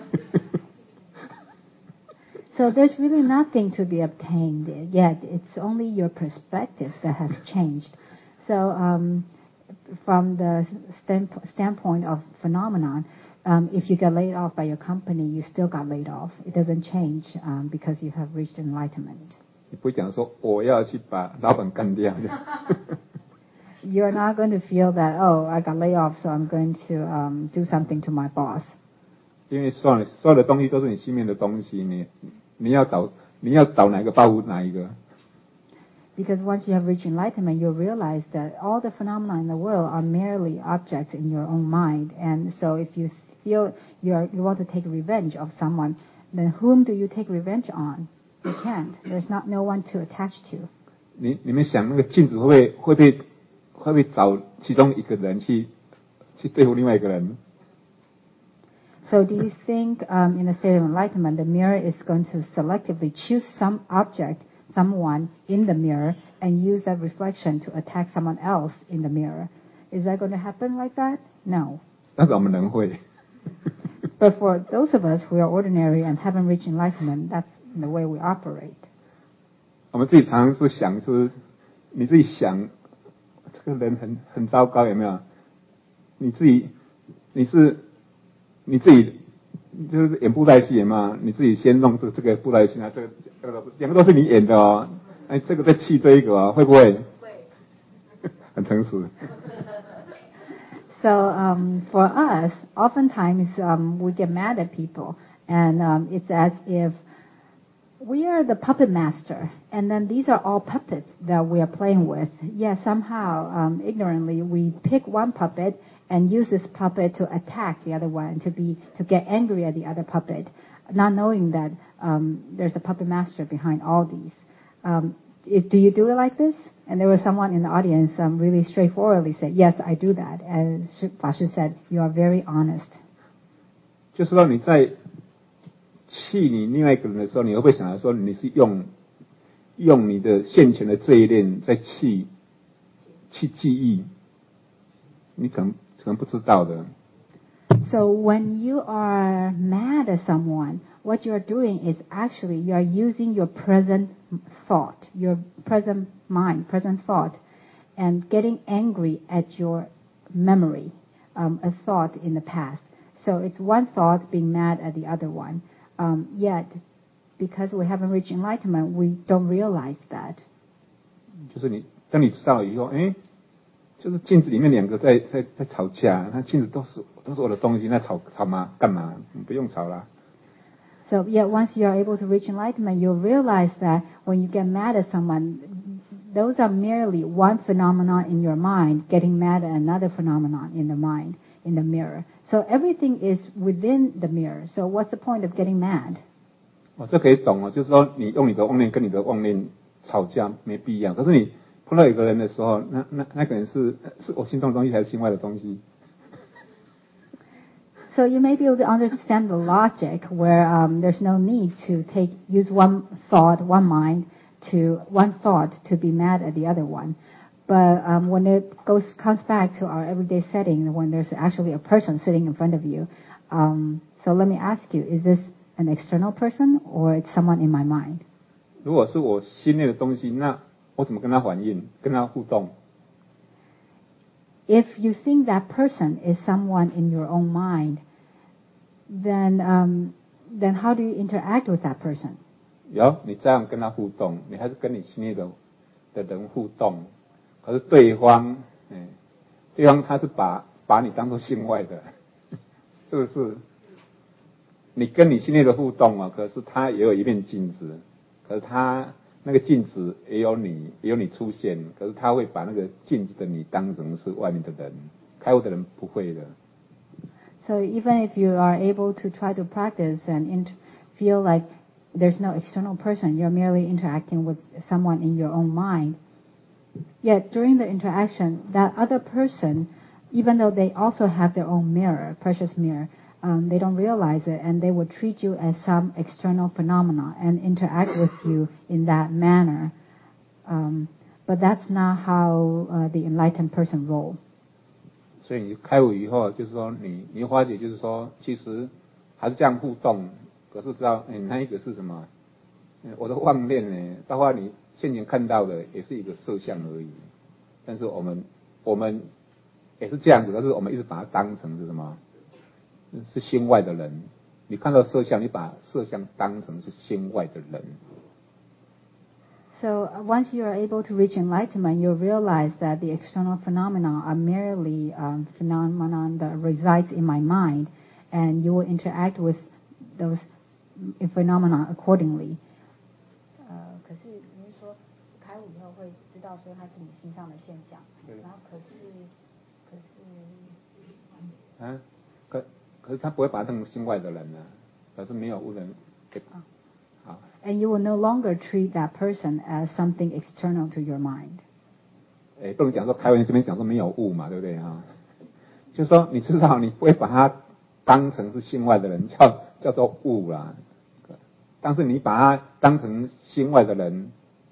So there's really nothing to be obtained yet. It's only your perspective that has changed. So um, from the stand, standpoint of phenomenon, um, if you get laid off by your company, you still got laid off. It doesn't change um, because you have reached enlightenment. 你不会讲说我要去把老板干掉。 You're not going to feel that, oh, I got laid off, so I'm going to um, do something to my boss. 因为所有所有的东西都是你心里面的东西，你你要找你要找哪个报复哪一个。 Because once you have reached enlightenment, you'll realize that all the phenomena in the world are merely objects in your own mind. And so if you feel you're, you want to take revenge of someone, then whom do you take revenge on? You can't. There's not no one to attach to. 你你们想那个镜子会不会会不会会不会找其中一个人去去对付另外一个人？ So do you think um, in the state of enlightenment, the mirror is going to selectively choose some object someone in the mirror and use that reflection to attack someone else in the mirror. Is that going to happen like that? No. 但是我们人会。 But for those of us who are ordinary and haven't reached enlightenment, that's the way we operate. 我们自己常常是想，是你自己想，这个人很很糟糕，有没有？你自己，你是你自己就是演布袋戏嘛？你自己先弄这这个布袋戏啊，这个这个两个都是你演的哦。哎，这个在气这一个啊，会不会？会。很诚实。 So um, for us, oftentimes um, we get mad at people, and um, it's as if we are the puppet master, and then these are all puppets that we are playing with. Yes, somehow, um, ignorantly, we pick one puppet and use this puppet to attack the other one, to be to get angry at the other puppet, not knowing that um, there's a puppet master behind all these. Um, it, do you do it like this? And there was someone in the audience um, really straightforwardly said, yes, I do that. And Fashi said, you are very honest. 就是说你在气你另外一个人的时候，你会不会想到说你是用用你的现前的这一念在气去记忆？你可能可能不知道的。 So when you are mad at someone, what you are doing is actually you are using your present thought, your present mind, present thought, and getting angry at your memory, um, a thought in the past. So it's one thought being mad at the other one. Um, yet, because we haven't reached enlightenment, we don't realize that. 就是你当你知道以后，哎。就是镜子里面两个在在在吵架，那镜子都是都是我的东西，那吵吵嘛干嘛？不用吵啦。 So yeah, once you are able to reach enlightenment, you'll realize that when you get mad at someone, those are merely one phenomenon in your mind getting mad at another phenomenon in the mind, in the mirror. So everything is within the mirror. So what's the point of getting mad? 哦，这可以懂哦，就是说你用你的妄念跟你的妄念吵架没必要，可是你。碰到有个人的时候，那那那个人是是我心中的东西还是心外的东西 ？So you may be able to understand the logic where um, there's no need to take use one thought, one mind to one thought to be mad at the other one. But um, when it goes comes back to our everyday setting, when there's actually a person sitting in front of you, um, so let me ask you: is this an external person or it's someone in my mind? 如果是我心内的东西，那我怎么跟他反应，跟他互动 ？If you think that person is someone in your own mind, then um, then how do you interact with that person? 有，你这样跟他互动，你还是跟你心内的的人互动，可是对方，嗯，对方他是把把你当作心外的，是不是？你跟你心内的互动啊，可是他也有一面镜子，可是他。那个镜子也有你，也有你出现，可是他会把那个镜子的你当成是外面的人，开悟的人不会的。 So even if you are able to try to practice and int- feel like there's no external person, you're merely interacting with someone in your own mind. Yet during the interaction, that other person, even though they also have their own mirror, precious mirror, Um, they don't realize it, and they will treat you as some external phenomena and interact with you in that manner. Um, but that's not how uh, the enlightened person roll. 所以你开悟以后，就是说你你发觉，就是说其实还是这样互动，可是知道，哎，那一个是什么？我的妄念呢，包括你先前看到的，也是一个色相而已。但是我们我们也是这样子，但是我们一直把它当成是什么？是心外的人，你看到色相，你把色相当成是心外的人。 So once you are able to reach enlightenment, you realize that the external phenomena are merely um, phenomena that resides in my mind, and you will interact with those phenomena accordingly. 呃，可是您说开悟以后会知道说它是你心上的现象，然后可是可是啊，可。可是他不会把他当成心外的人呢，可是没有无人。好。 And you will no longer treat that person as something external to your mind. 哎，不能讲说开文这边讲说没有物嘛，对不对啊？就是说你知道你不会把他当成是心外的人，叫叫做物啦。但是你把他当成心外的人，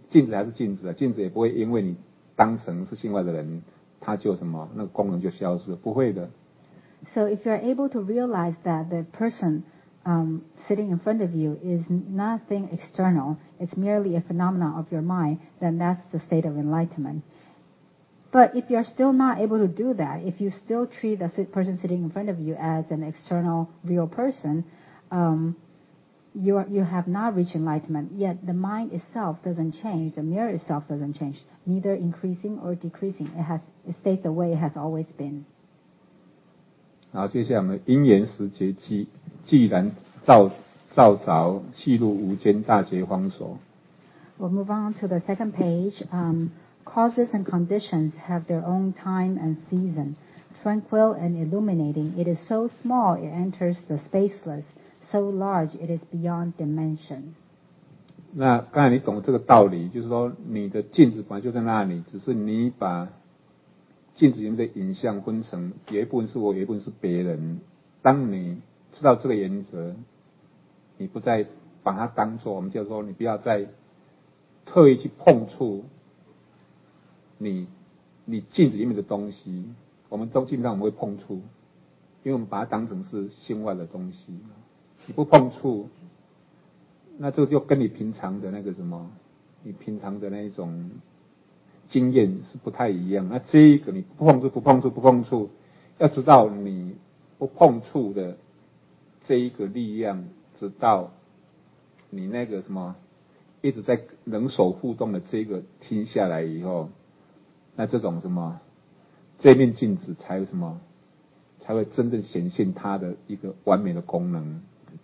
镜子还是镜子啊，镜子也不会因为你当成是性外的人，它就什么那个功能就消失了，不会的。 So if you're able to realize that the person um, sitting in front of you is nothing external, it's merely a phenomenon of your mind, then that's the state of enlightenment. But if you're still not able to do that, if you still treat the person sitting in front of you as an external real person, um, you are, you have not reached enlightenment. Yet the mind itself doesn't change, the mirror itself doesn't change, neither increasing or decreasing. It has it stays the way it has always been. 然后接下来我们因缘时节既既然照照着细入无间大劫荒所。 We'll move on to the second page. Um, causes and conditions have their own time and season. Tranquil and illuminating, it is so small it enters the spaceless. So large it is beyond dimension. 那刚才你懂这个道理，就是说你的镜子本来就在那里，只是你把镜子里面的影像分成有一部分是我，有一部分是别人。当你知道这个原则，你不再把它当作，我们叫做你不要再特意去碰触你你镜子里面的东西。我们都基本上我们会碰触，因为我们把它当成是心外的东西。你不碰触，那这个就跟你平常的那个什么，你平常的那种经验是不太一样。那这一个你不碰触不碰触不碰触，要知道你不碰触的这一个力量，直到你那个什么一直在人手互动的这个停下来以后，那这种什么这面镜子才有什么才会真正显现它的一个完美的功能。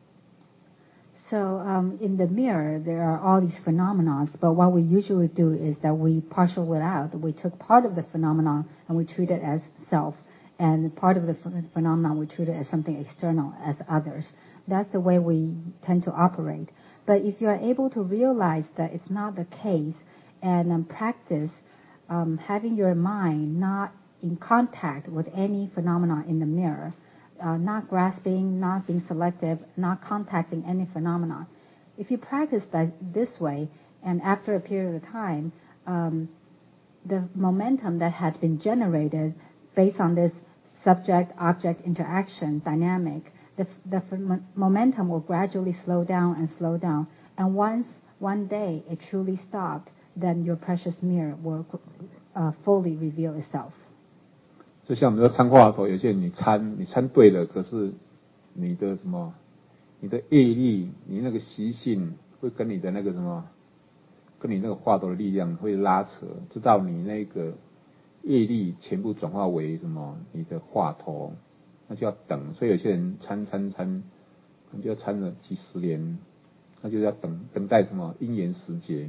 So um, in the mirror, there are all these phenomena, but what we usually do is that we partial it out. We took part of the phenomenon and we treat it as self, and part of the ph- phenomenon we treat it as something external, as others. That's the way we tend to operate. But if you are able to realize that it's not the case, and um, practice um, having your mind not in contact with any phenomena in the mirror, Uh, not grasping, not being selective, not contacting any phenomena. If you practice that this way, and after a period of time, um, the momentum that had been generated based on this subject-object interaction dynamic, the, the f- momentum will gradually slow down and slow down. And once one day it truly stopped, then your precious mirror will uh, fully reveal itself. 就像我们说参话头，有些人你参你参对了，可是你的什么，你的业力，你那个习性会跟你的那个什么，跟你那个话头的力量会拉扯，直到你那个业力全部转化为什么，你的话头，那就要等。所以有些人参参参，可能就要参了几十年，那就要等等待什么因缘时节。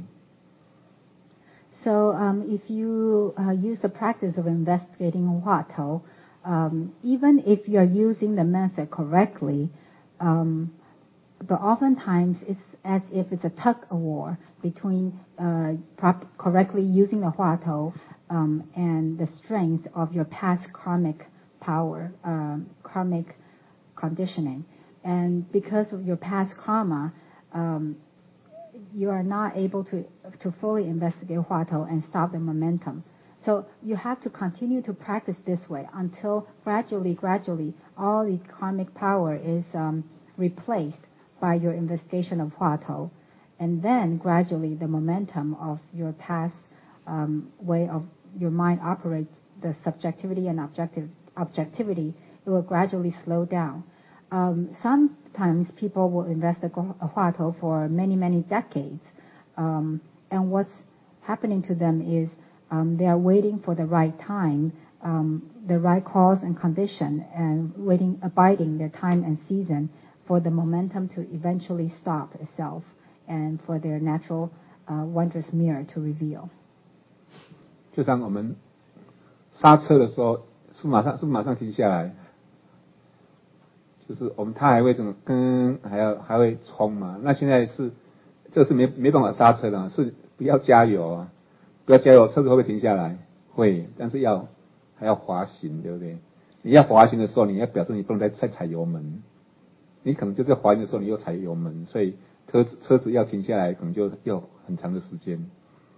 So um, if you uh, use the practice of investigating Huatou, um, even if you're using the method correctly, um, but oftentimes it's as if it's a tug of war between uh, prop- correctly using the Huatou um, and the strength of your past karmic power, um, karmic conditioning. And because of your past karma, um, you are not able to to fully investigate Huatou and stop the momentum. So you have to continue to practice this way until gradually, gradually, all the karmic power is um, replaced by your investigation of Huatou. And then gradually the momentum of your past um, way of your mind operates, the subjectivity and objective, objectivity, it will gradually slow down. Um, sometimes people will investigate Huatou for many, many decades. Um, and what's happening to them is um, they are waiting for the right time, um, the right cause and condition, and waiting, abiding their time and season for the momentum to eventually stop itself and for their natural uh, wondrous mirror to reveal. 就像我们刹车的时候，是马上是马上停下来。就是我们它还会怎么跟还要还会冲嘛？那现在是这是没没办法刹车的，是不要加油啊，不要加油，车子会不会停下来？会，但是要还要滑行，对不对？你要滑行的时候，你要表示你不能再再踩油门，你可能就在滑行的时候你又踩油门，所以车子车子要停下来，可能就要很长的时间。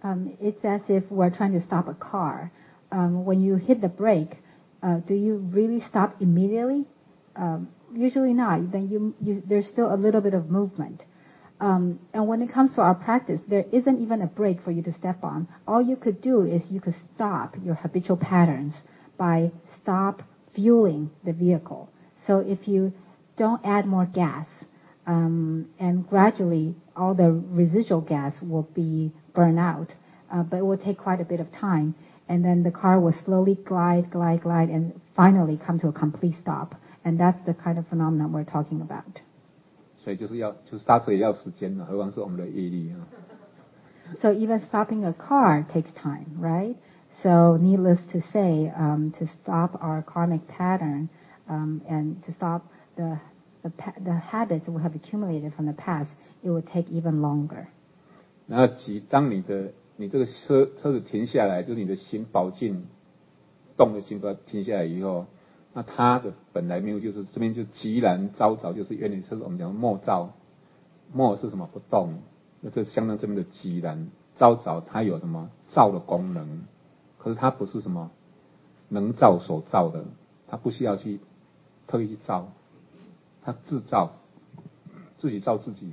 Um, it's as if we're trying to stop a car. Um, when you hit the brake, uh, do you really stop immediately? Um, usually not. Then you, you, there's still a little bit of movement. Um, and when it comes to our practice, there isn't even a brake for you to step on. All you could do is you could stop your habitual patterns by stop fueling the vehicle. So if you don't add more gas, um, and gradually all the residual gas will be burned out, uh, but it will take quite a bit of time, and then the car will slowly glide, glide, glide, and finally come to a complete stop. And that's the kind of phenomenon we're talking about. 所以就是要，就是刹车也要时间了，何况是我们的业力啊。 So even stopping a car takes time, right? So needless to say, um, to stop our karmic pattern um, and to stop the, the the habits that we have accumulated from the past, it would take even longer. 然后即当你的你这个车车子停下来，就是你的心保静动的心都要停下来以后，那它的本来面目就是这边就寂然昭早，就是原理是我们讲默照，默是什么不动，那这相当这边的寂然昭早，它有什么照的功能，可是它不是什么能照所照的，它不需要去特意去照，它自照，自己照自己。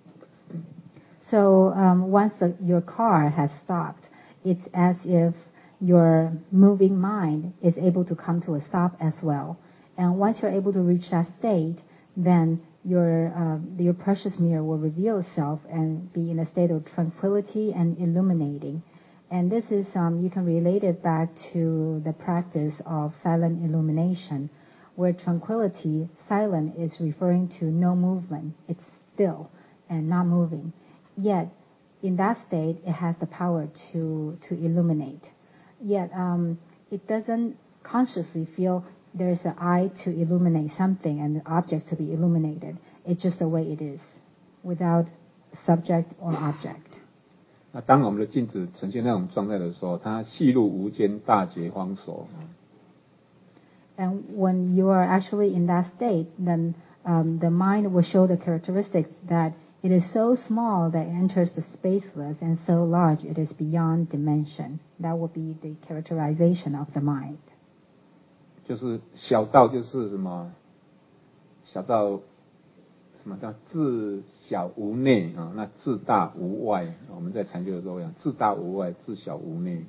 So um, once the, your car has stopped, it's as if your moving mind is able to come to a stop as well. And once you're able to reach that state, then your uh, your precious mirror will reveal itself and be in a state of tranquility and illuminating. And this is um, you can relate it back to the practice of silent illumination, where tranquility, silent, is referring to no movement. It's still and not moving. Yet, in that state, it has the power to, to illuminate. Yet, um, it doesn't consciously feel there's an eye to illuminate something and the object to be illuminated. It's just the way it is, without subject or object. 那当我们的镜子呈现那种状态的时候，它细入无间，大觉方所。 And when you are actually in that state, then um, the mind will show the characteristics that it is so small that it enters the spaceless, and so large it is beyond dimension. That would be the characterization of the mind. 就是小到就是什么，小到什么叫自小无内啊？那自大无外。我们在禅修的时候讲，自大无外，自小无内。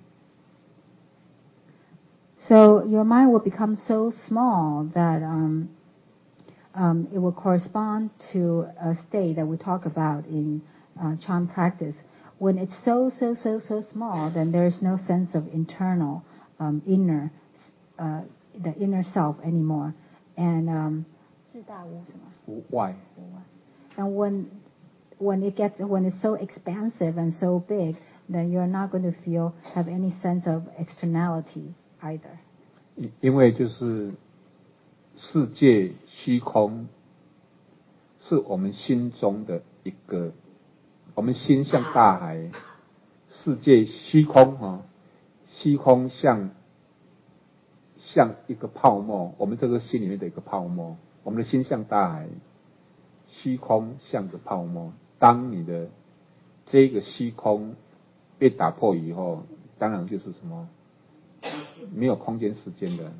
So your mind will become so small that um, um, it will correspond to a state that we talk about in uh, Chan practice. When it's so, so, so, so small, then there is no sense of internal, um, inner, uh, the inner self anymore. And um, 无外。 and when when it gets when it's so expansive and so big, then you're not going to feel have any sense of externality either. 因为就是世界虚空是我们心中的一个，我们心像大海，世界虚空啊，虚空像像一个泡沫，我们这个心里面的一个泡沫，我们的心像大海，虚空像个泡沫。当你的这个虚空被打破以后，当然就是什么？没有空间时间的。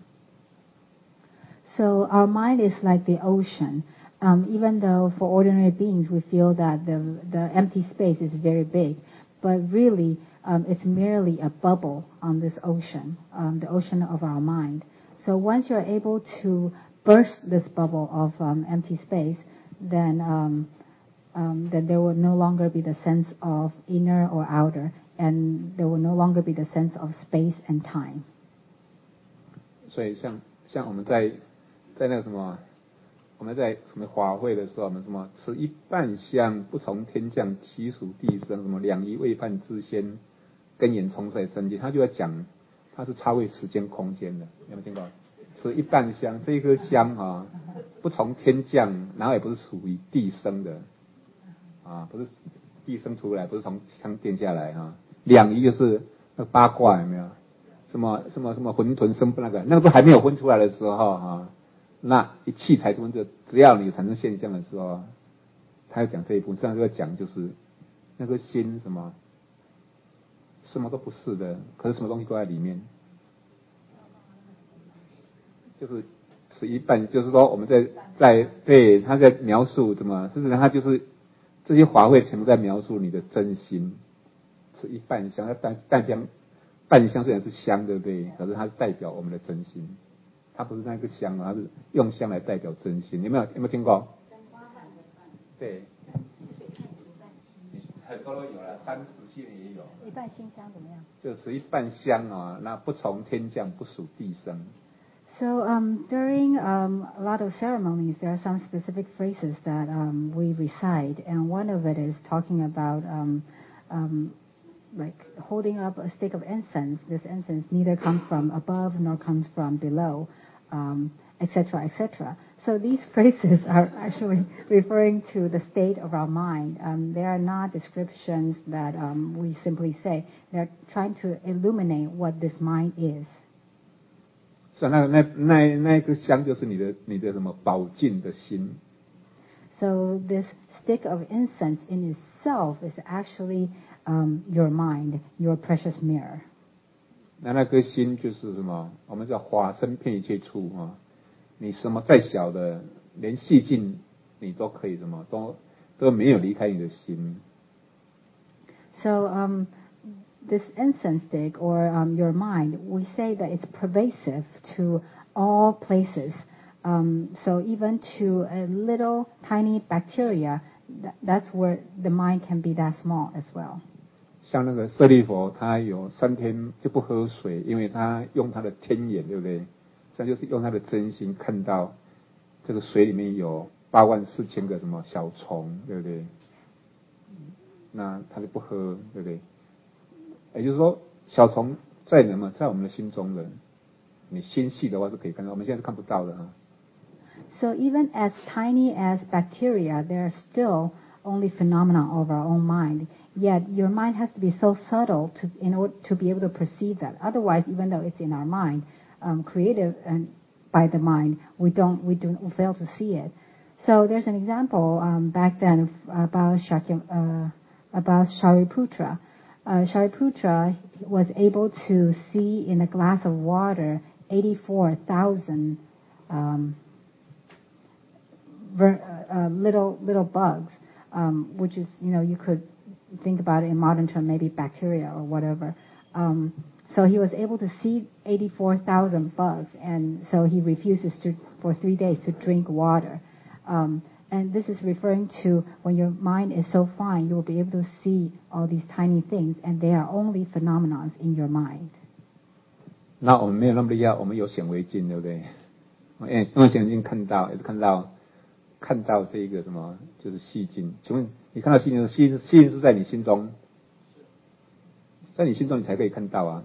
So our mind is like the ocean. Um, even though for ordinary beings we feel that the the empty space is very big, but really um, it's merely a bubble on this ocean, um, the ocean of our mind. So once you're able to burst this bubble of um, empty space, then um, um, then there will no longer be the sense of inner or outer, and there will no longer be the sense of space and time. 所以像像我们在在那个什么，我们在什么法会的时候，我们什么持一半香，不从天降，其属地生，什么两仪未判之先，根源冲塞生机，他就在讲，它是超越时间空间的，有没有听过？持一半香，这一颗香啊，不从天降，然后也不是属于地生的，啊，不是地生出来，不是从香殿下来哈。两仪就是那八卦有没有？什么什么什么混沌生不那个，那个都还没有分出来的时候哈，那一气才分这，只要你产生现象的时候，他要讲这一步，这样就讲就是那个心什么什么都不是的，可是什么东西都在里面，就是吃一半，就是说我们在在对他在描述怎么，事实上他就是这些华会全部在描述你的真心。吃一半香，淡淡香，淡香虽然是香，对不对？可是它代表我们的真心，它不是那个香，它是用香来代表真心。有没有有没有听过？对，很多都有了，三十系列也有。 一半馨香怎么样？ 就是一半香啊，那不从天降，不属地生。 So um, during um, a lot of ceremonies, there are some specific phrases that um, we recite, and one of it is talking about um, um, like holding up a stick of incense. This incense neither comes from above nor comes from below, um, et cetera, et cetera. So these phrases are actually referring to the state of our mind. Um, they are not descriptions that um, we simply say. They're trying to illuminate what this mind is. 所以那那那那个香就是你的你的什么宝镜的心。 So this stick of incense in itself is actually um, your mind, your precious mirror. 那那颗心就是什么？我们叫法身遍一切处啊。你什么再小的，连细菌你都可以什么都都没有离开你的心。 So um, this incense stick or um, your mind, we say that it's pervasive to all places. Um, so even to a little tiny bacteria, th- that's where the mind can be that small as well. 像那个舍利佛，他有三天就不喝水，因为他用他的天眼，对不对？这就是用他的真心看到这个水里面有八万四千个什么小虫，对不对？那他就不喝，对不对？也就是说，小虫在什么，在我们的心中的，你心细的话是可以看到，我们现在是看不到的啊。 So even as tiny as bacteria, they're still only phenomena of our own mind. Yet your mind has to be so subtle to in order to be able to perceive that. Otherwise, even though it's in our mind, um, created and by the mind, we don't we do we fail to see it. So there's an example um, back then about Shakya, uh, about Shariputra. Uh, Shariputra was able to see in a glass of water eighty-four thousand um, ver, uh, little little bugs, um, which is, you know, you could think about it in modern terms, maybe bacteria or whatever. Um, so he was able to see eighty-four thousand bugs, and so he refuses to for three days to drink water. Um, and this is referring to when your mind is so fine, you will be able to see all these tiny things, and they are only phenomena in your mind. 那我们没有那么厉害，我们有显微镜，对不对？用显微镜看到，也是看到看到这个什么，就是细菌。请问你看到细菌，细菌细菌是在你心中，在你心中你才可以看到啊。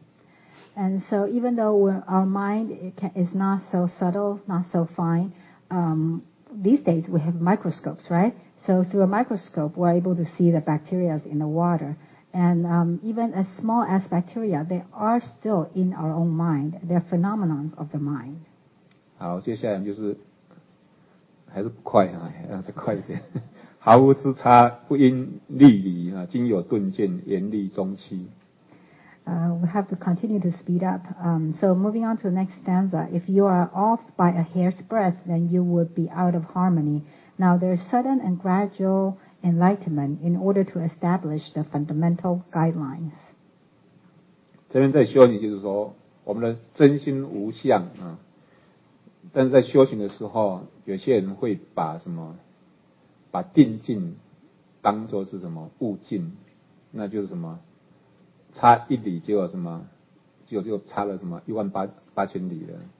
And so even though we're, our mind can, is not so subtle, not so fine, um, these days we have microscopes, right? So through a microscope, we're able to see the bacteria in the water. And um, even as small as bacteria, they are still in our own mind. They're phenomena of the mind. 好，接下来就是还是不快啊，要再快一点。毫无之差，不因利离啊，今有顿见，严厉中期。 Uh, we have to continue to speed up. Um, so moving on to the next stanza, if you are off by a hair's breadth, then you would be out of harmony. Now there's sudden and gradual enlightenment in order to establish the fundamental guidelines. 这边在修行，就是说我们的真心无相啊，但是在修行的时候，有些人会把什么，把定境当作是什么悟境，那就是什么。差一里就有什么，就就差了什么一万八八千里了。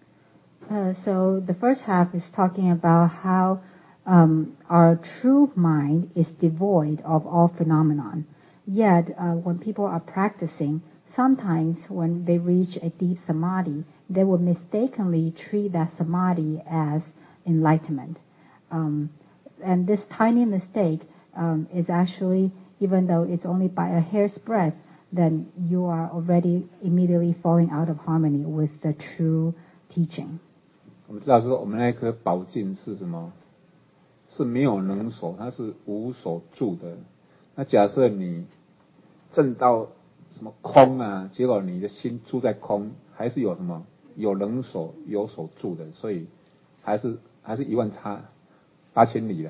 Uh, so the first half is talking about how um, our true mind is devoid of all phenomenon. Yet, uh, when people are practicing, sometimes when they reach a deep samadhi, they will mistakenly treat that samadhi as enlightenment. Um, and this tiny mistake um, is actually, even though it's only by a hair's breadth, then you are already immediately falling out of harmony with the true teaching. 我们知道说，我们那颗宝镜是什么？是没有能所，它是无所住的。那假设你证到什么空啊，结果你的心住在空，还是有什么有人所有所住的，所以还是还是一万差八千里了。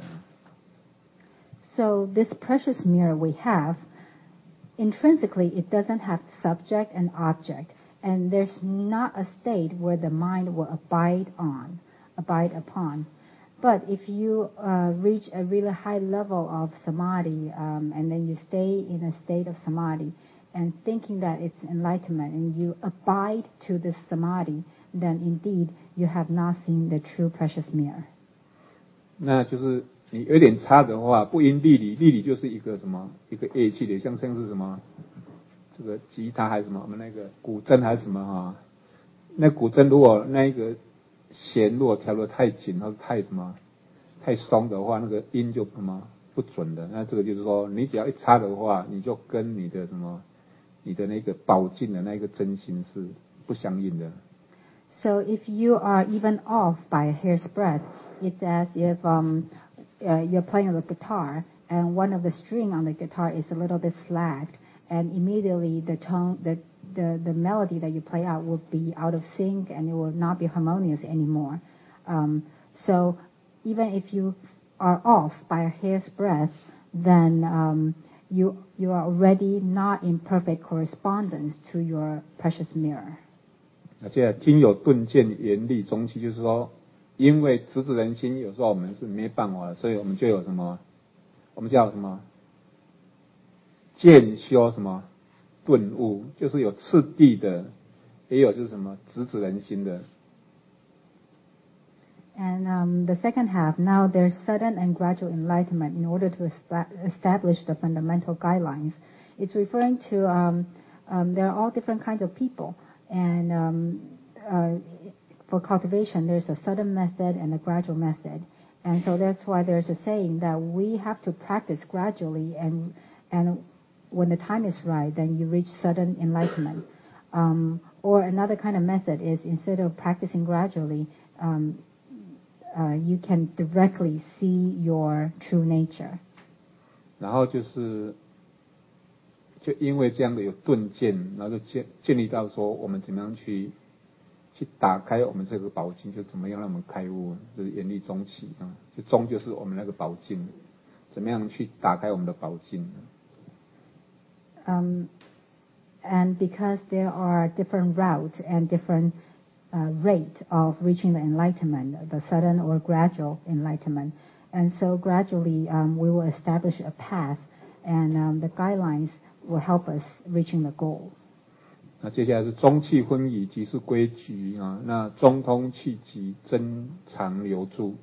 So this precious mirror we have, intrinsically it doesn't have subject and object, and there's not a state where the mind will abide on, abide upon. But if you uh, reach a really high level of samadhi, um, and then you stay in a state of samadhi, and thinking that it's enlightenment, and you abide to this samadhi, then indeed you have not seen the true precious mirror. 那就是你有点差的话，不因力理，力理就是一个什么一个乐器的，像像是什么这个吉他还是什么，我们那个古筝还是什么哈？那古筝如果那个弦如果调得太紧，或者太什么太松的话，那个音就什么不准的。那这个就是说，你只要一插的话，你就跟你的什么你的那个宝镜的那个真心是不相应的。 So if you are even off by a hair's breadth, it's as if um, uh, you're playing the guitar and one of the string on the guitar is a little bit slacked, and immediately the tone, the, the, the melody that you play out will be out of sync and it will not be harmonious anymore. Um, so even if you are off by a hair's breadth, then um, you, you are already not in perfect correspondence to your precious mirror. 而且经有顿见严厉中气，就是说，因为直指人心，有时候我们是没办法的，所以我们就有什么，我们叫什么渐修什么顿悟，就是有次第的，也有就是什么直指人心的。 And um, the second half, now there's sudden and gradual enlightenment in order to establish the fundamental guidelines. It's referring to um, um, there are all different kinds of people. And um, uh, for cultivation, there's a sudden method and a gradual method. And so that's why there's a saying that we have to practice gradually, and and when the time is right, then you reach sudden enlightenment. Um, or another kind of method is instead of practicing gradually, um, uh, you can directly see your true nature. 然后就是。就因为这样的有顿见，然后就建建立到说我们怎么样去去打开我们这个宝镜，就怎么样让我们开悟，就是严厉中起啊，就中就是我们那个宝镜，怎么样去打开我们的宝镜。 Um, and because there are different routes and different uh, rate of reaching the enlightenment, the sudden or gradual enlightenment, and so gradually um, we will establish a path, and um, the guidelines will help us reaching the goals. 那接下来是中气昏移，即是归局啊。那中通气急，真常留住。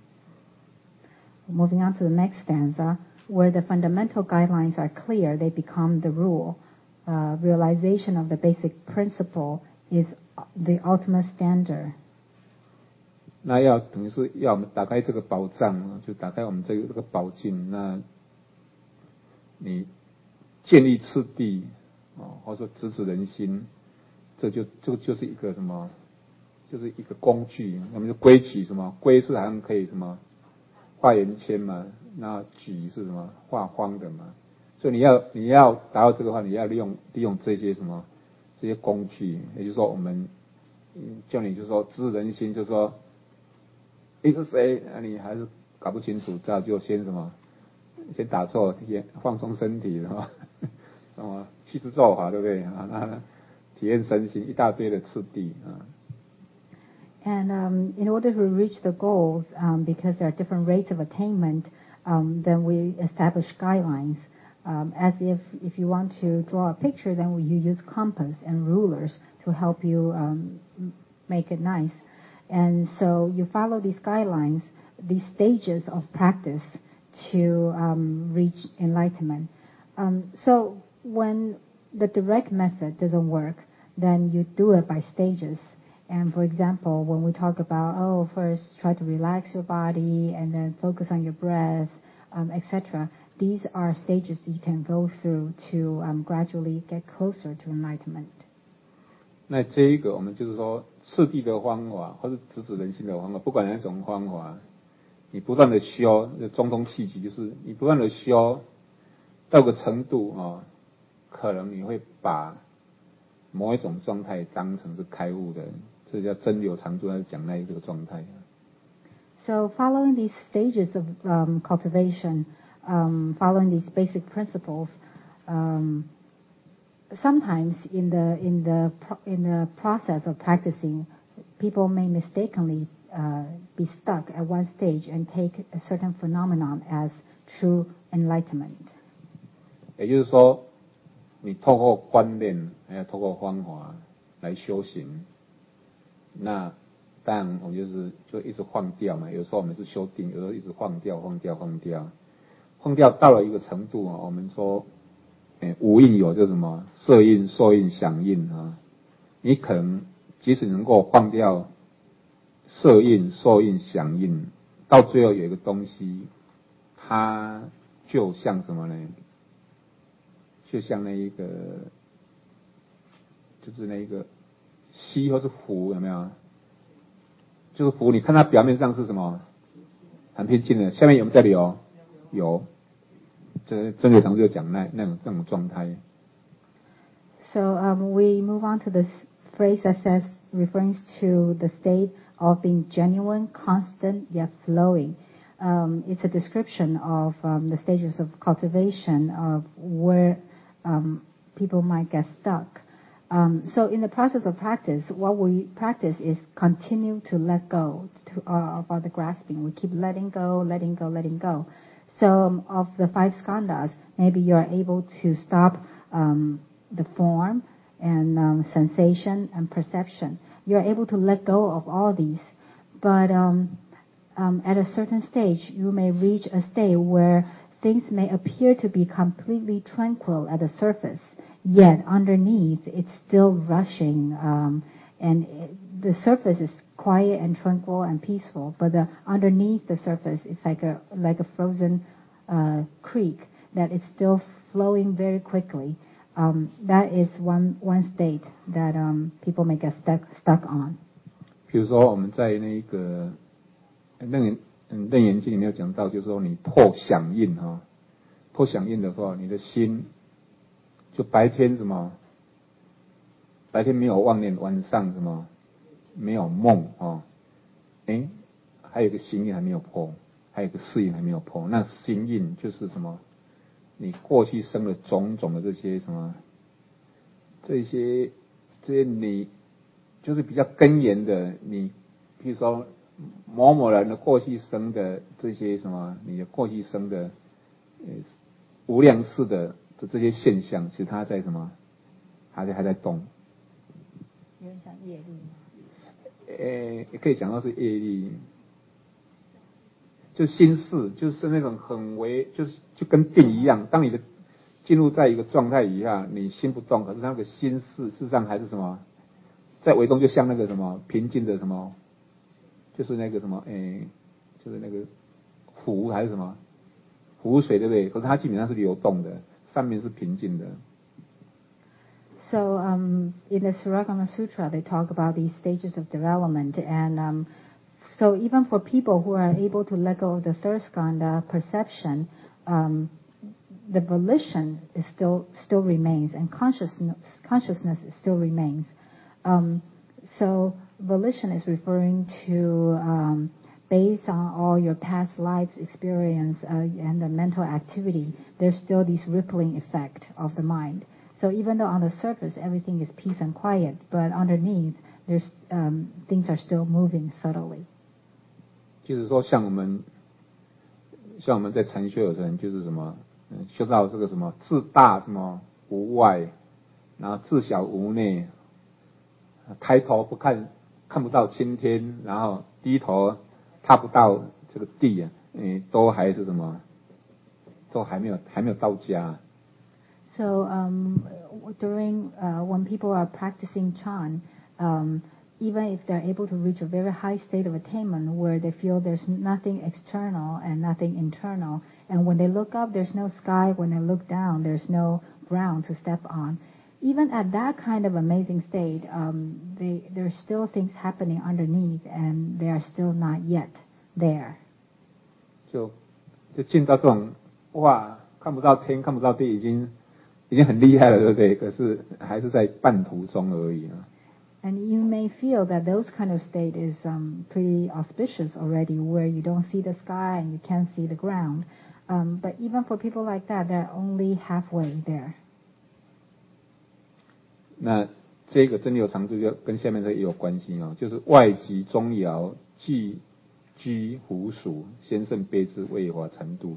Moving on to the next stanza, where the fundamental guidelines are clear, they become the rule. Uh, realization of the basic principle is the ultimate standard. 那要等于是要我们打开这个宝藏啊，就打开我们这个这个宝镜。那你建立次第，哦，或者说直指人心，这就这就是一个什么，就是一个工具。我们就归矩什么，归是好像可以什么画圆圈嘛，那矩是什么画方的嘛。所以你要你要达到这个话，你要利用利用这些什么这些工具，也就是说我们叫你就是说直指人心，就是说你是谁，那你还是搞不清楚，这样就先什么。先打坐，也放松身体，是吧？什么气质做法，对不对啊？那体验身心一大堆的次第啊。 And um, in order to reach the goals, um, because there are different rates of attainment, um, then we establish guidelines. Um, as if if you want to draw a picture, then you use compass and rulers to help you um, make it nice. And so you follow these guidelines, these stages of practice, to um, reach enlightenment. Um, so when the direct method doesn't work, then you do it by stages. And for example, when we talk about, oh, first try to relax your body and then focus on your breath, um, et cetera, these are stages that you can go through to um, gradually get closer to enlightenment. 那这一个我们就是说次第的方法，或是直指人心的方法，不管哪种方法。你不断的修，中通气急，就是你不断的修到个程度啊，可能你会把某一种状态当成是开悟的，这叫真流常住，在讲那这个状态。 So following these stages of um, cultivation, um, following these basic principles, um, sometimes in the in the in the process of practicing, people may mistakenly uh, be stuck at one stage and take a certain phenomenon as true enlightenment. 也就是说，你透过观念，还要透过方法来修行。那当然，我就是就一直放掉嘛。有时候我们是修定，有时候一直放掉、放掉、放掉，放掉到了一个程度啊，我们说。五蕴有就什么色蕴、受蕴、想蕴啊，你可能即使能够放掉色蕴、受蕴、想蕴，到最后有一个东西，它就像什么呢？就像那一个，就是那一个息或是浮，有没有？就是浮，你看它表面上是什么？很平静的，下面有没有在流？有。这真流常就讲那那种那种状态。 So um, we move on to this phrase that says, referring to the state of being genuine, constant, yet flowing. Um, it's a description of um, the stages of cultivation of where um, people might get stuck. Um, so in the process of practice, what we practice is continue to let go to, uh, of all the grasping. We keep letting go, letting go, letting go. So um, of the five skandhas, maybe you're able to stop um, the form and um, sensation and perception. You're able to let go of all these. But um, um, at a certain stage, you may reach a state where things may appear to be completely tranquil at the surface, yet underneath it's still rushing, um, and it, the surface is quiet and tranquil and peaceful, but the, underneath the surface it's like a like a frozen uh, creek that is still flowing very quickly. Um, that is one one state that um, people may get stuck stuck on. 比如说我们在那个楞严嗯楞严经里面有讲到，就是说你破响应哈、哦，破响应的时候，你的心就白天什么，白天没有妄念，晚上什么没有梦哦，哎，还有一个心印还没有破，还有一个事印还没有破。那心印就是什么？你过去生的种种的这些什么，这些这些你就是比较根源的，你譬如说某某人的过去生的这些什么，你的过去生的呃无量世的这这些现象，其实它在什么？还在还在动。 有点像业力。 诶，也可以讲到是业力，就心事，就是那种很微，就是就跟定一样。当你的进入在一个状态以下，你心不动，可是那个心事事实上还是什么，在微动，就像那个什么平静的什么，就是那个什么，诶，就是那个湖还是什么湖水，对不对？可是它基本上是流动的，上面是平静的。 So um, in the Suragama Sutra, they talk about these stages of development, and um, so even for people who are able to let go of the third skandha, perception, um, the volition is still still remains, and consciousness consciousness still remains. Um, so volition is referring to um, based on all your past lives experience uh, and the mental activity. There's still this rippling effect of the mind. So even though on the surface everything is peace and quiet, but underneath there's um, things are still moving subtly. 就是说，像我们，像我们在禅修有的人就是什么，嗯，修到这个什么自大什么无外，然后自小无内，抬头不看看不到青天，然后低头踏不到这个地啊，嗯，都还是什么，都还没有还没有到家。 So um, during uh, when people are practicing Chan, um, even if they're able to reach a very high state of attainment where they feel there's nothing external and nothing internal, and when they look up, there's no sky. When they look down, there's no ground to step on. Even at that kind of amazing state, um, they, there's still things happening underneath, and they are still not yet there. 就就进到这种哇，看不到天，看不到地，已经已经很厉害了，对不对？可是还是在半途中而已啊。 And you may feel that those kind of state is um, pretty auspicious already, where you don't see the sky and you can't see the ground. Um, but even for people like that, they're only halfway there. 那这个真有常住就跟下面这个也有关系哦，就是外极中爻，既居狐属，先生悲之未华程度。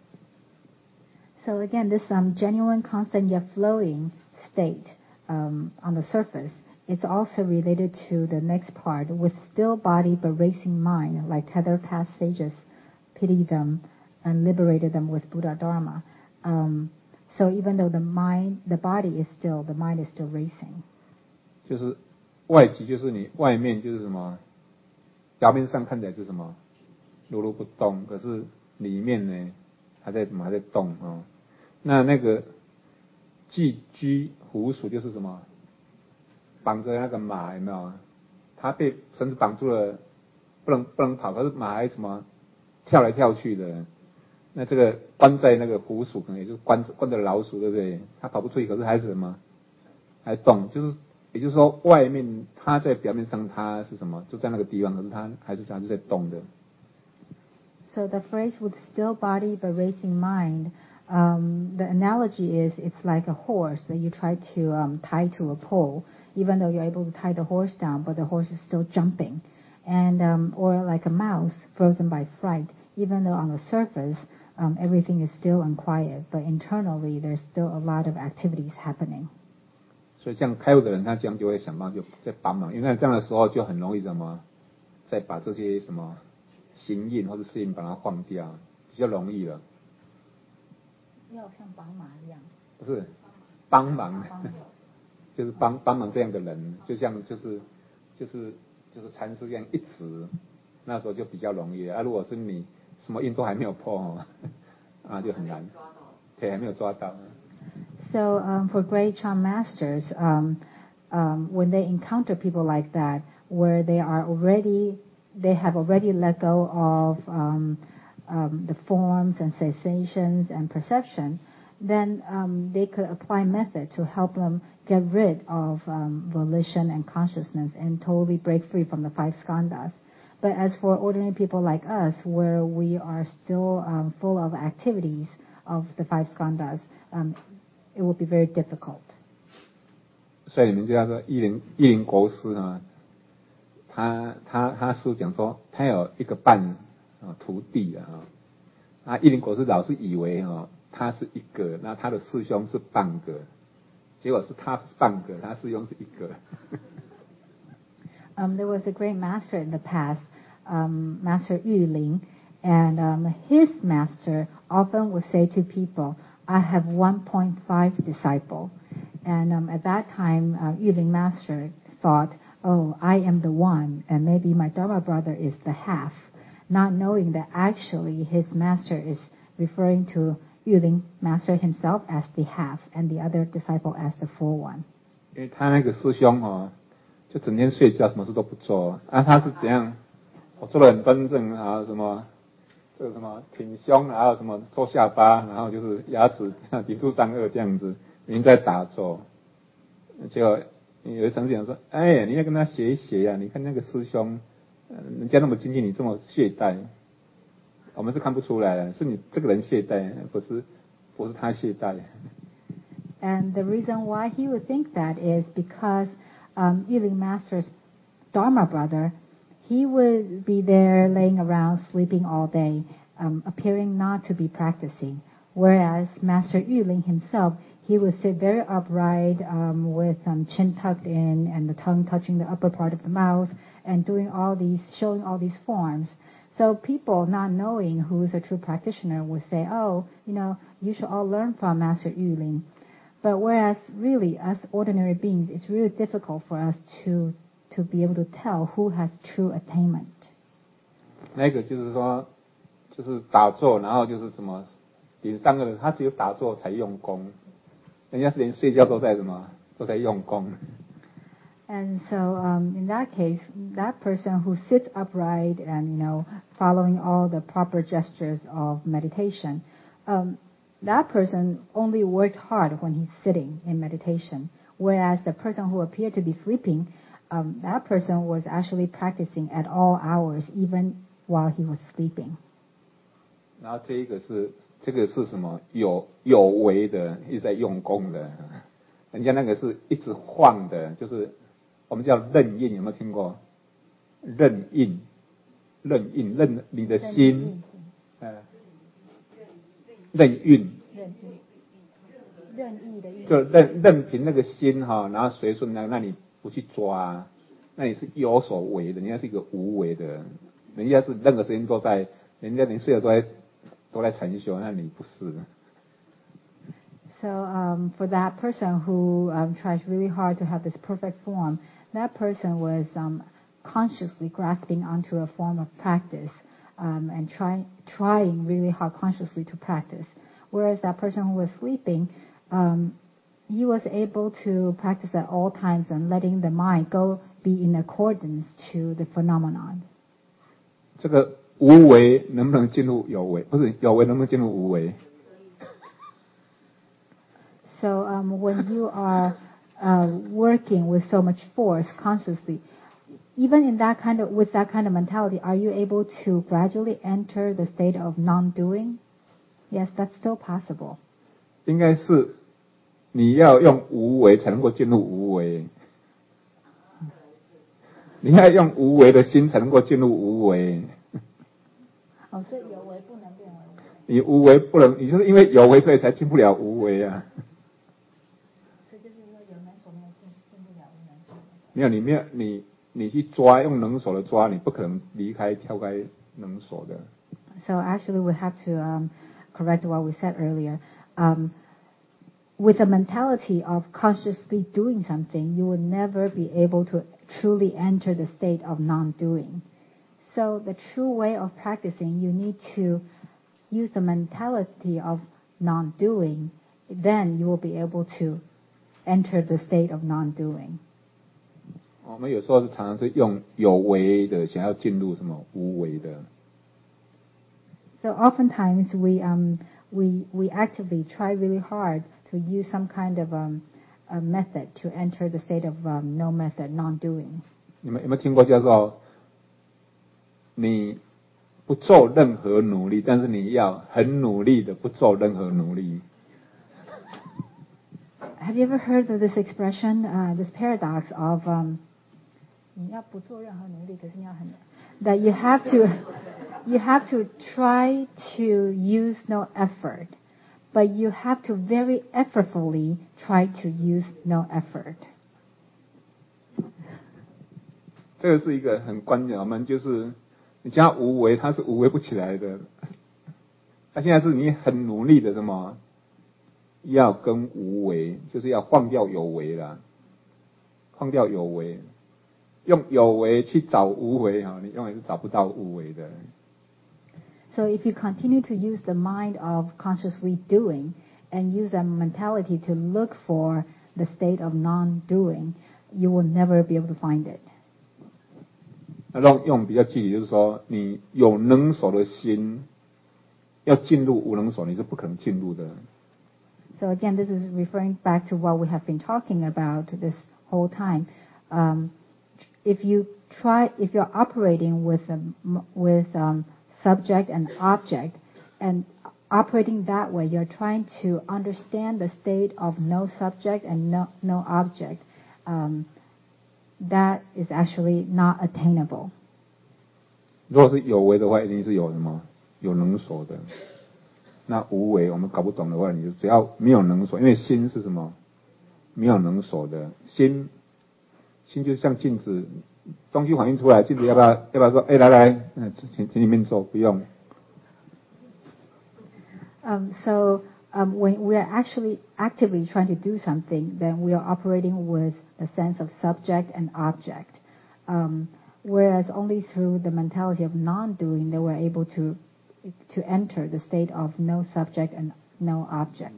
So again, this um, genuine, constant yet flowing state um, on the surface, it's also related to the next part, with still body but racing mind, like tethered past sages pitied them and liberated them with Buddha Dharma. Um, so even though the mind, the body is still, the mind is still racing. 就是外极，就是你外面就是什么，表面上看起来是什么，如如不动，可是里面呢还在什么还在动哦。那那个寄居狐属就是什么，绑着那个马有没有？它被绳子绑住了，不能不能跑，可是马还什么跳来跳去的。那这个关在那个狐属，可能也就是关关着老鼠，对不对？它跑不出去，可是还是什么，还动，就是也就是说，外面它在表面上它是什么，就在那个地方，可是它还是还是在动的。 So the phrase with still body but racing mind, um, the analogy is it's like a horse that you try to um, tie to a pole, even though you're able to tie the horse down, but the horse is still jumping. And um, or like a mouse frozen by fright, even though on the surface um, everything is still and quiet, but internally there's still a lot of activities happening. 所以这样开悟的人，他这样就会想办法就在帮忙，因为这样的时候就很容易什么，再把这些什么行印或者事印把它放掉，比较容易了。 要像帮忙一样。 不是，帮忙，就是帮帮忙这样的人，就像就是就是就是禅师这样一指，那时候就比较容易了。啊，如果是你什么印都还没有破，啊就很难，对，还没有抓到。 So um, for great charm masters, um, um, when they encounter people like that, where they are already, they have already let go of um, um, the forms and sensations and perception, then um, they could apply method to help them get rid of um, volition and consciousness and totally break free from the five skandhas. But as for ordinary people like us, where we are still um, full of activities of the five skandhas, um, it will be very difficult. 所以你们就要说一林一林国师啊，他他他师父讲说，他有一个半啊徒弟啊，啊一林国师老是以为哈他是一个，那他的师兄是半个，结果是他是半个，他师兄是一个。 um, there was a great master in the past, um, Master Yu Ling, and um, his master often would say to people, I have one point five disciple. And um, at that time, uh, Yu Ling Master thought, oh, I am the one, and maybe my Dharma brother is the half, not knowing that actually his master is referring to Yu Ling Master himself as the half, and the other disciple as the full one. 因为他那个师兄哦，就整天睡觉，什么事都不做啊。他是怎样？我做得很端正啊，什么？这个什么挺胸，然后什么收下巴，然后就是牙齿顶住上颚这样子，已经在打坐。结果有一层讲说：“哎呀，你要跟他学一学呀、啊！你看那个师兄，人家那么精进，你这么懈怠，我们是看不出来的，是你这个人懈怠，不是不是他懈怠。” And the reason why he would think that is because um, Yu Ling Master's Dharma brother, he would be there laying around sleeping all day, um, appearing not to be practicing. Whereas Master Yu Ling himself, he would sit very upright um, with um, chin tucked in and the tongue touching the upper part of the mouth and doing all these, showing all these forms. So people not knowing who is a true practitioner would say, oh, you know, you should all learn from Master Yu Ling. But whereas really, as ordinary beings, it's really difficult for us to to be able to tell who has true attainment. 那个就是说，就是打坐，然后就是什么顶上个人，他只有打坐才用功，人家是连睡觉都在什么都在用功。 And so, um, in that case, that person who sits upright and you know following all the proper gestures of meditation, um, that person only worked hard when he's sitting in meditation, whereas the person who appeared to be sleeping, um, that person was actually practicing at all hours, even while he was sleeping. 然后这一个是这个是什么？有有为的，一直在用功的。人家那个是一直晃的，就是我们叫任印，有没有听过？任印，任印，任你的心，呃，任运， 任意的意， 就任任凭那个心哈，然后随顺那，那你不去抓，那你是有所为的，人家是一个无为的人，人家是任何时间都在，人家连睡了都在都在禅修，那你不是。 So um, for that person who um, tries really hard to have this perfect form, that person was um, consciously grasping onto a form of practice um, and try, trying really hard consciously to practice. Whereas that person who was sleeping, um, he was able to practice at all times and letting the mind go be in accordance to the phenomenon. 这个无为能不能进入有为？不是有为能不能进入无为？ So um, when you are uh, working with so much force consciously, even in that kind of with that kind of mentality, are you able to gradually enter the state of non-doing? Yes, that's still possible. 应该是你要用无为才能够进入无为，你要用无为的心才能够进入无为。 哦，所以有为不能变为无为。 你无为不能，你就是因为有为所以才进不了无为啊。 所以就是说有能所没有进进不了无能所。 没有，你没有你你去抓用能所的抓，你不可能离开跳开能所的。 So actually, we have to um, correct what we said earlier. Um, with the mentality of consciously doing something, you will never be able to truly enter the state of non-doing. So the true way of practicing, you need to use the mentality of non-doing. Then you will be able to enter the state of non-doing. 我们有时候是常常是用有为的想要进入什么无为的。 So oftentimes we um we we actively try really hard to use some kind of um a method to enter the state of um, no method, non-doing. 你们有没有听过叫做你不做任何努力，但是你要很努力的不做任何努力？ Have you ever heard of this expression, uh, this paradox of um, 你要不做任何努力，可是你要很 that you have to you have to try to use no effort, but you have to very effortfully try to use no effort. 这个是一个很关键，我们就是你讲无为，它是无为不起来的。它现在是你很努力的什么，要跟无为，就是要放掉有为啦，放掉有为，用有为去找无为哈，你永远是找不到无为的。 So if you continue to use the mind of consciously doing and use that mentality to look for the state of non-doing, you will never be able to find it. 那用用比较具体，就是说，你有能所的心，要进入无能所，你是不可能进入的。 So again, this is referring back to what we have been talking about this whole time. Um, if you try, if you're operating with um, with um, subject and object, and operating that way, you're trying to understand the state of no subject and no no object. Um, that is actually not attainable. 如果是有为的话，一定是有什么有能所的。那无为我们搞不懂的话，你就只要没有能所，因为心是什么？没有能所的心，心就像镜子，东西反映出来，镜子要不要要不要说，哎，来来，嗯，请请你面做，不用。 Um, so um, when we are actually actively trying to do something, then we are operating with the sense of subject and object. Um, whereas only through the mentality of non-doing, that we're able to to enter the state of no subject and no object.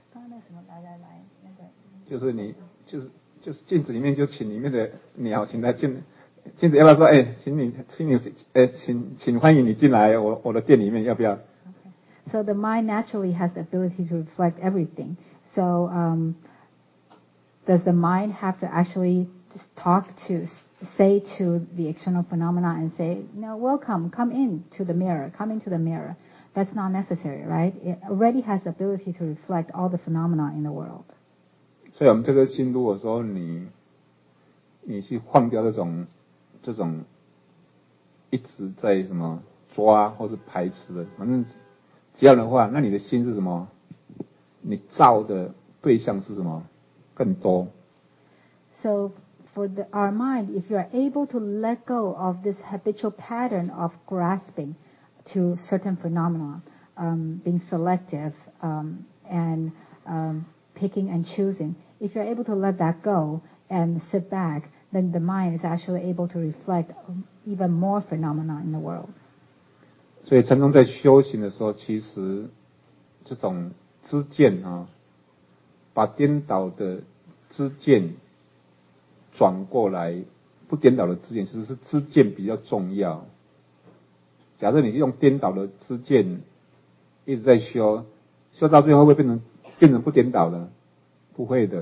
就是你就是就是镜子里面就请里面的鸟，请来进镜子要不要说，哎，请你请你哎请请欢迎你进来我我的店里面，要不要？ Okay. So the mind naturally has the ability to reflect everything. So um, does the mind have to actually just talk to, say to the external phenomena and say, no, welcome, come in to the mirror, come into the mirror. That's not necessary, right? It already has the ability to reflect all the phenomena in the world. 所以我们这个心，如果说你你去放掉这种这种一直在什么抓或是排斥的，反正这样的话，那你的心是什么？你造的对象是什么？更多。 So for the, our mind, if you are able to let go of this habitual pattern of grasping to certain phenomena, um, being selective um, and um, picking and choosing, if you're able to let that go and sit back, then the mind is actually able to reflect even more phenomena in the world. 所以禅宗在修行的时候，其实这种知见啊，把颠倒的知见转过来，不颠倒的知见，其实是知见比较重要。假设你用颠倒的知见一直在修，修到最后会变成变成不颠倒的，不会的。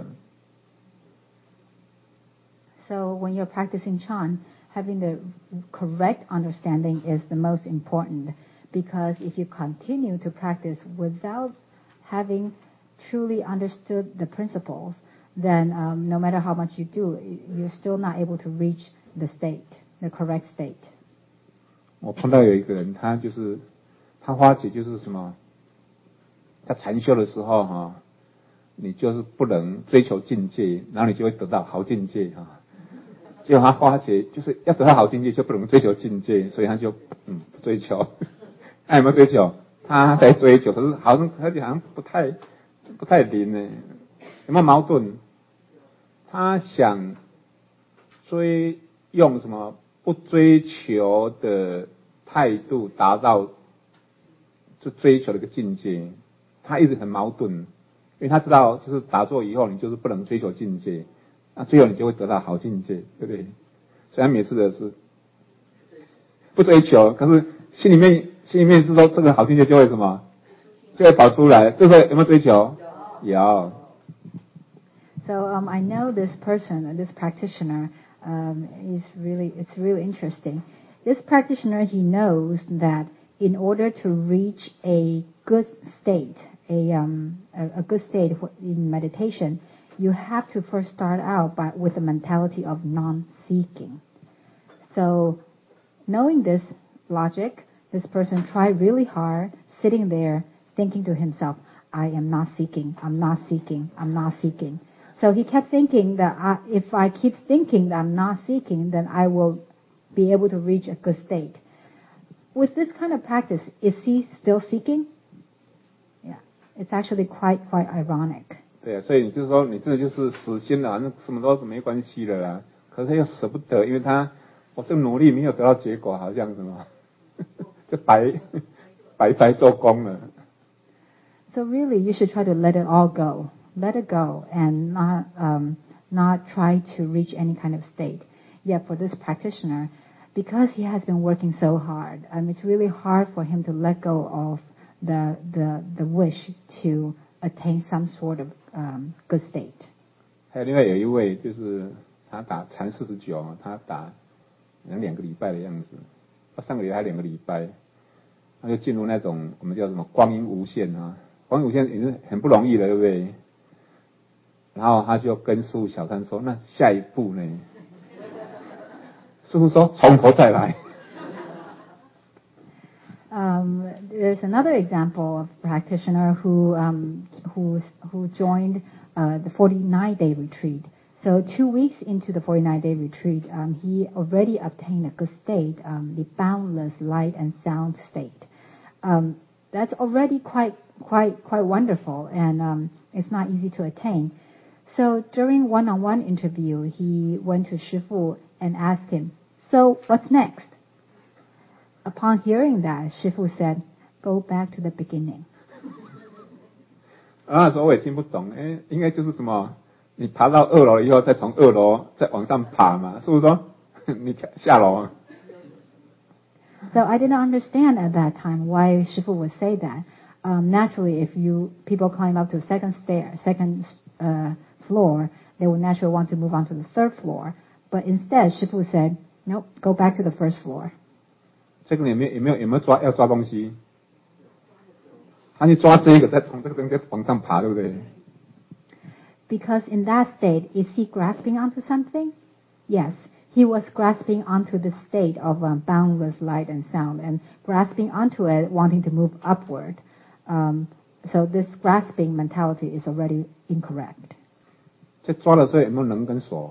So when you're practicing Chan, having the correct understanding is the most important, because if you continue to practice without having truly understood the principles, then um, no matter how much you do, you're still not able to reach the state, the correct state. 我碰到有一个人，他就是他花姐就是什么，在禅修的时候哈、啊，你就是不能追求境界，然后你就会得到好境界哈、啊。结果他花姐就是要得到好境界，就不能追求境界，所以他就嗯不追求。他有没有追求？他在追求，可是好像而且好像不太不太灵呢，有没有矛盾？他想追用什么不追求的态度达到就追求的一个境界，他一直很矛盾，因为他知道就是打坐以后你就是不能追求境界，那最后你就会得到好境界，对不对？所以他每次的是不追求，可是心里面心里面是说这个好境界就会什么，就会跑出来。这时候有没有追求？有。 So um, I know this person, this practitioner, um, is really, it's really interesting. This practitioner, he knows that in order to reach a good state, a, um, a, a good state in meditation, you have to first start out by, with the mentality of non-seeking. So knowing this logic, this person tried really hard, sitting there, thinking to himself, I am not seeking, I'm not seeking, I'm not seeking. So he kept thinking that I, if I keep thinking that I'm not seeking, then I will be able to reach a good state. With this kind of practice, is he still seeking? Yeah, it's actually quite, quite ironic. 对啊，所以你就是说，你这个就是死心了，那什么都没关系了啦。可是他又舍不得，因为他我这个努力没有得到结果，好像什么，就白白白做工了。 So really, you should try to let it all go. Let it go and not um, not try to reach any kind of state. Yet for this practitioner, because he has been working so hard, um, it's really hard for him to let go of the the the wish to attain some sort of um, good state. 还有另外有一位就是他打禅四十九，他打两两个礼拜的样子，上个礼拜还两个礼拜，他就进入那种我们叫什么光阴无限啊，光阴无限已经很不容易了，对不对？然后他就跟师父小三说：“那下一步呢？”师父说：“从头再来。” Um, there's another example of a practitioner who um, who who joined uh, the forty-nine day retreat. So two weeks into the forty-nine day retreat, um, he already obtained a good state, um, the boundless light and sound state. Um, that's already quite quite quite wonderful, and um, it's not easy to attain. So during one-on-one interview, he went to Shifu and asked him, "So what's next?" Upon hearing that, Shifu said, "Go back to the beginning." 那时候我也听不懂，哎，应该就是什么？你爬到二楼以后，再从二楼再往上爬嘛？是不是说你下楼？ So I didn't understand at that time why Shifu would say that. um, naturally, if you people climb up to the second stair, second uh, floor, they will naturally want to move on to the third floor. But instead, Shifu said, "Nope, go back to the first floor." 这个有没有有没有有没有抓要抓东西？他去抓这个，再从这个中间往上爬，对不对？ Because in that state, is he grasping onto something? Yes, he was grasping onto the state of um, boundless light and sound, and grasping onto it, wanting to move upward. Um, so this grasping mentality is already incorrect. 在抓的时候有没有人跟手？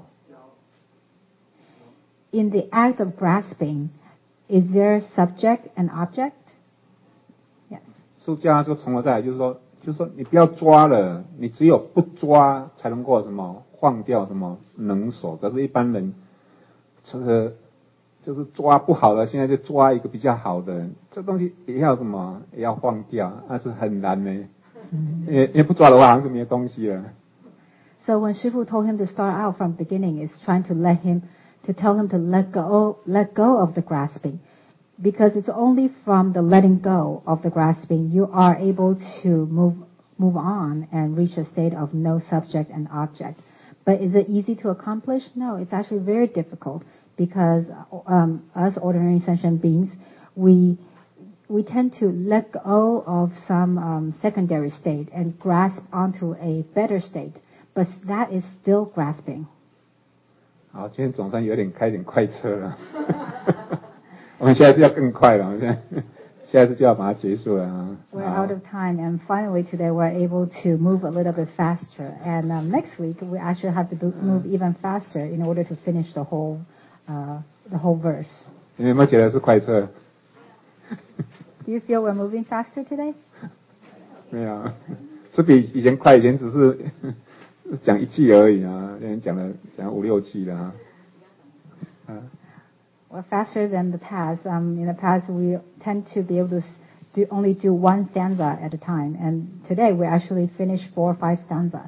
In the act of grasping, is there subject and object? Yes. 书家就从头再来，就是说，就是说你不要抓了，你只有不抓才能够什么放掉什么能手。可是，一般人这个就是抓不好的，现在就抓一个比较好的，这东西也要什么也要放掉，那是很难的。因为因为不抓的话，好像就没有东西了。 So when Shifu told him to start out from the beginning, is trying to let him, to tell him to let go, let go of the grasping. Because it's only from the letting go of the grasping you are able to move move on and reach a state of no subject and object. But is it easy to accomplish? No, it's actually very difficult because um, us ordinary sentient beings, we we tend to let go of some um, secondary state and grasp onto a better state. But that is still grasping. 好，今天总算有点开点快车了。我们现在是要更快了，我们现在下次就要把它结束了啊。 We're out of time, and finally today we're able to move a little bit faster. And um, next week we actually have to move even faster in order to finish the whole, uh, the whole verse. 你有没有觉得是快车？ Do you feel we're moving faster today? 没有，是比以前快，以前只是讲一句而已啊，现在讲了讲五六句了啊。啊 We're faster than the past. Um, in the past, we tend to be able to do, only do one stanza at a time, and today we actually finished four or five stanzas.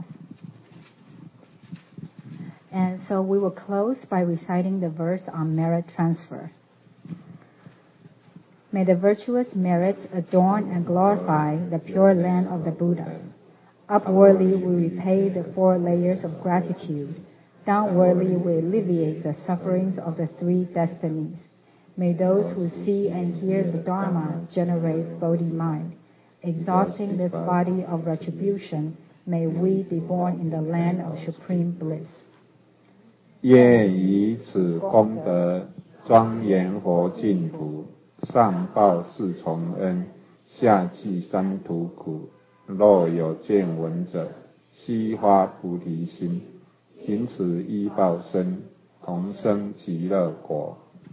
And so we will close by reciting the verse on merit transfer. May the virtuous merits adorn and glorify the pure land of the Buddhas. Upwardly we repay the four layers of gratitude. Downwardly we alleviate the sufferings of the three destinies. May those who see and hear the Dharma generate Bodhi mind. Exhausting this body of retribution, may we be born in the land of supreme bliss. 愿以此功德庄严佛净土，上报四重恩，下济三途苦。若有见闻者，悉发菩提心，行此依报身，同生极乐国。